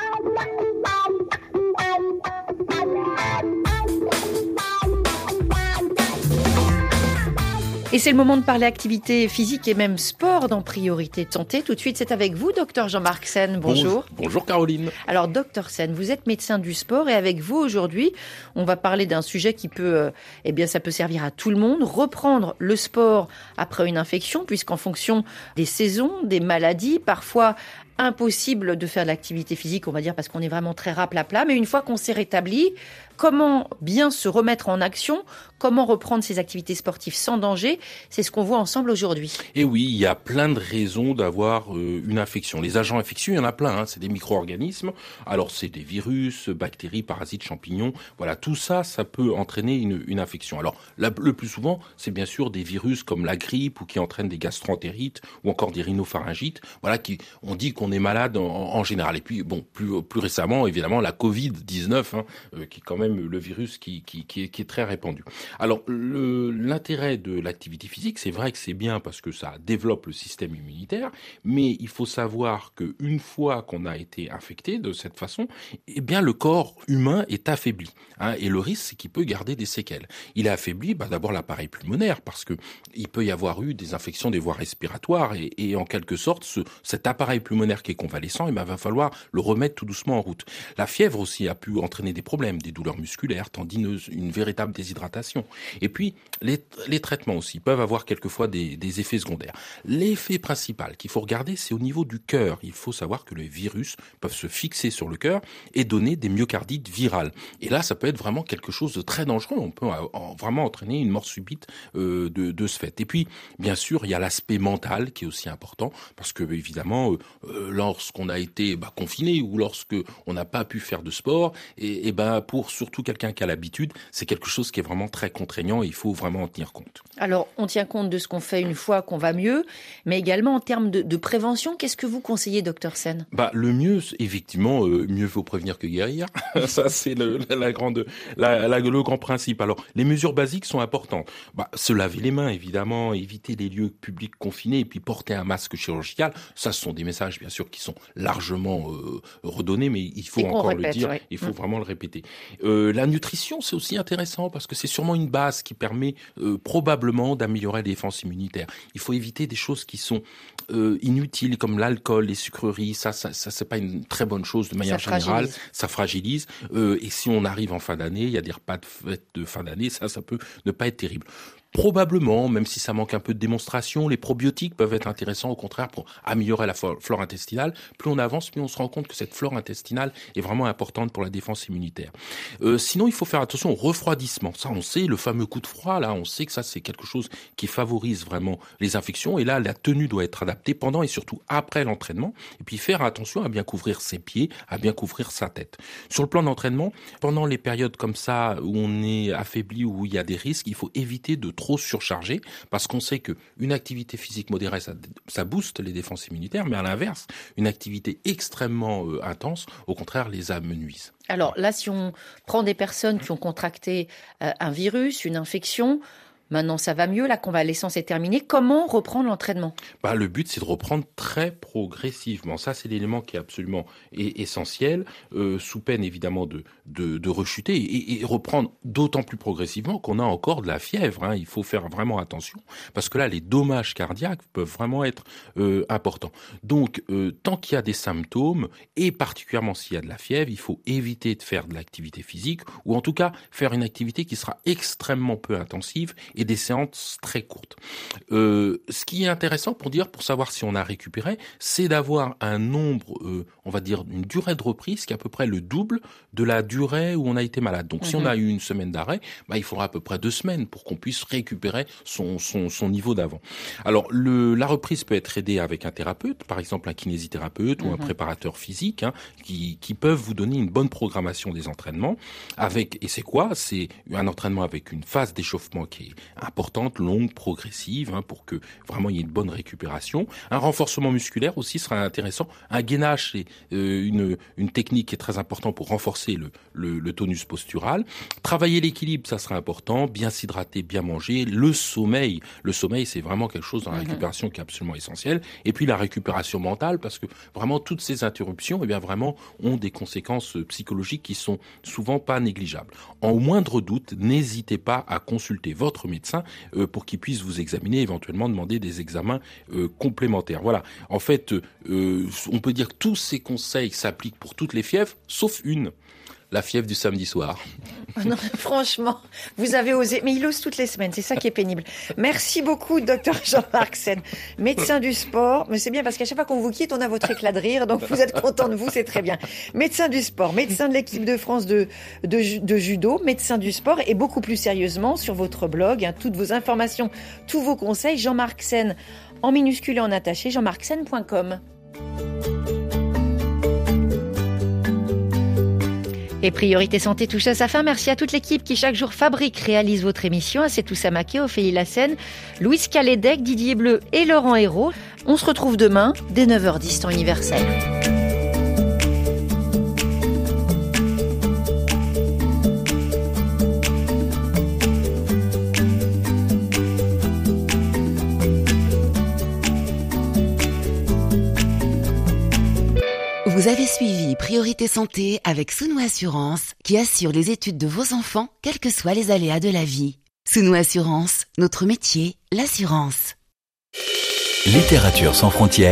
Et c'est le moment de parler activité physique et même sport dans Priorité de Santé. Tout de suite, c'est avec vous, docteur Jean-Marc Sen. Bonjour. Bonjour Caroline. Alors, docteur Sen, vous êtes médecin du sport et avec vous aujourd'hui, on va parler d'un sujet qui peut, euh, eh bien, ça peut servir à tout le monde. Reprendre le sport après une infection, puisqu'en fonction des saisons, des maladies, parfois impossible de faire de l'activité physique, on va dire, parce qu'on est vraiment très raplapla. Mais une fois qu'on s'est rétabli, comment bien se remettre en action? Comment reprendre ses activités sportives sans danger? C'est ce qu'on voit ensemble aujourd'hui. Et oui, il y a plein de raisons d'avoir euh, une infection. Les agents infectieux, il y en a plein. Hein. C'est des micro-organismes. Alors, c'est des virus, bactéries, parasites, champignons. Voilà, tout ça, ça peut entraîner une, une infection. Alors, la, le plus souvent, c'est bien sûr des virus comme la grippe ou qui entraînent des gastroentérites ou encore des rhinopharyngites. Voilà, qui on dit qu'on est malade en, en général. Et puis, bon, plus, plus récemment, évidemment, la covid dix-neuf, hein, euh, qui est quand même le virus qui, qui, qui, est, qui est très répandu. Alors, le, l'intérêt de l'activité physique, c'est vrai que c'est bien parce que ça développe le système immunitaire, mais il faut savoir qu'une fois qu'on a été infecté de cette façon, eh bien, le corps humain est affaibli. Hein, et le risque, c'est qu'il peut garder des séquelles. Il est affaibli, bah, d'abord l'appareil pulmonaire, parce que il peut y avoir eu des infections des voies respiratoires et, et en quelque sorte, ce, cet appareil pulmonaire qui est convalescent, il eh ben, va falloir le remettre tout doucement en route. La fièvre aussi a pu entraîner des problèmes, des douleurs musculaires, tendineuses, une véritable déshydratation. Et puis, les, les traitements aussi peuvent avoir quelquefois des, des effets secondaires. L'effet principal qu'il faut regarder, c'est au niveau du cœur. Il faut savoir que les virus peuvent se fixer sur le cœur et donner des myocardites virales. Et là, ça peut être vraiment quelque chose de très dangereux. On peut en, vraiment entraîner une mort subite euh, de, de ce fait. Et puis, bien sûr, il y a l'aspect mental qui est aussi important parce que, évidemment, euh, lorsqu'on a été bah, confiné ou lorsque on n'a pas pu faire de sport. Et, et ben pour surtout quelqu'un qui a l'habitude, c'est quelque chose qui est vraiment très contraignant et il faut vraiment en tenir compte. Alors, on tient compte de ce qu'on fait une fois qu'on va mieux, mais également en termes de, de prévention, qu'est-ce que vous conseillez, docteur Sen ? Bah, le mieux, effectivement, euh, mieux vaut prévenir que guérir. Ça, c'est le, la grande, la, la, le grand principe. Alors, les mesures basiques sont importantes. Bah, se laver les mains, évidemment, éviter les lieux publics confinés et puis porter un masque chirurgical. Ça, ce sont des messages, bien sûr, qui sont largement euh, redonnés, mais il faut encore répète, le dire. Ouais. Il faut mmh. vraiment le répéter. Euh, la nutrition, c'est aussi intéressant parce que c'est sûrement une base qui permet euh, probablement d'améliorer les défenses immunitaires. Il faut éviter des choses qui sont euh, inutiles comme l'alcool, les sucreries. Ça, ça, ça, c'est pas une très bonne chose de manière ça générale. Fragilise. Ça fragilise. Euh, et si on arrive en fin d'année, il y a des repas de fête de fin d'année, ça, ça peut ne pas être terrible. Probablement, même si ça manque un peu de démonstration, les probiotiques peuvent être intéressants au contraire pour améliorer la flore intestinale. Plus on avance, plus on se rend compte que cette flore intestinale est vraiment importante pour la défense immunitaire. Euh, sinon, il faut faire attention au refroidissement. Ça, on sait, le fameux coup de froid, là, on sait que ça, c'est quelque chose qui favorise vraiment les infections. Et là, la tenue doit être adaptée pendant et surtout après l'entraînement. Et puis, faire attention à bien couvrir ses pieds, à bien couvrir sa tête. Sur le plan d'entraînement, pendant les périodes comme ça, où on est affaibli, où il y a des risques, il faut éviter de trop surchargé, parce qu'on sait que une activité physique modérée, ça, ça booste les défenses immunitaires, mais à l'inverse, une activité extrêmement euh, intense, au contraire, les amenuise. Alors là, si on prend des personnes qui ont contracté euh, un virus, une infection, maintenant ça va mieux, la convalescence est terminée, comment reprendre l'entraînement ? Bah, le but, c'est de reprendre très progressivement. Ça, c'est l'élément qui est absolument est essentiel, euh, sous peine évidemment de, de, de rechuter et, et reprendre d'autant plus progressivement qu'on a encore de la fièvre. Hein. Il faut faire vraiment attention parce que là, les dommages cardiaques peuvent vraiment être euh, importants. Donc, euh, tant qu'il y a des symptômes et particulièrement s'il y a de la fièvre, il faut éviter de faire de l'activité physique ou en tout cas faire une activité qui sera extrêmement peu intensive et des séances très courtes. Euh, ce qui est intéressant pour dire, pour savoir si on a récupéré, c'est d'avoir un nombre, euh, on va dire, une durée de reprise qui est à peu près le double de la durée où on a été malade. Donc, mmh. si on a eu une semaine d'arrêt, bah, il faudra à peu près deux semaines pour qu'on puisse récupérer son, son, son niveau d'avant. Alors, le, la reprise peut être aidée avec un thérapeute, par exemple un kinésithérapeute mmh. ou un préparateur physique, hein, qui, qui peuvent vous donner une bonne programmation des entraînements. Avec, et c'est quoi ? C'est un entraînement avec une phase d'échauffement qui est importante, longue, progressive, hein, pour que vraiment il y ait une bonne récupération. Un renforcement musculaire aussi sera intéressant. Un gainage, c'est euh, une, une technique qui est très importante pour renforcer le, le, le tonus postural. Travailler l'équilibre, ça sera important. Bien s'hydrater, bien manger. Le sommeil, le sommeil, c'est vraiment quelque chose dans la récupération qui est absolument essentiel. Et puis la récupération mentale, parce que vraiment toutes ces interruptions, eh bien vraiment ont des conséquences psychologiques qui sont souvent pas négligeables. En moindre doute, n'hésitez pas à consulter votre médecin euh, pour qu'il puisse vous examiner, éventuellement demander des examens euh, complémentaires. Voilà. En fait, euh, on peut dire que tous ces conseils s'appliquent pour toutes les fièvres, sauf une. La fièvre du samedi soir. Non, franchement, vous avez osé. Mais il ose toutes les semaines, c'est ça qui est pénible. Merci beaucoup, docteur Jean-Marc Sen, médecin du sport. Mais c'est bien parce qu'à chaque fois qu'on vous quitte, on a votre éclat de rire. Donc vous êtes content de vous, c'est très bien. Médecin du sport, médecin de l'équipe de France de, de, de judo, médecin du sport et beaucoup plus sérieusement sur votre blog, hein, toutes vos informations, tous vos conseils. Jean-Marc Sen en minuscule et en attaché, jean marc sen point com. Et Priorité Santé touche à sa fin. Merci à toute l'équipe qui chaque jour fabrique, réalise votre émission. À Setou Samaké, Ophélie Lassène, Louise Calédec, Didier Bleu et Laurent Hérault. On se retrouve demain dès neuf heures dix temps universel. Vous avez suivi Priorité Santé avec Sounou Assurance qui assure les études de vos enfants, quels que soient les aléas de la vie. Sounou Assurance, notre métier, l'assurance. Littérature sans frontières.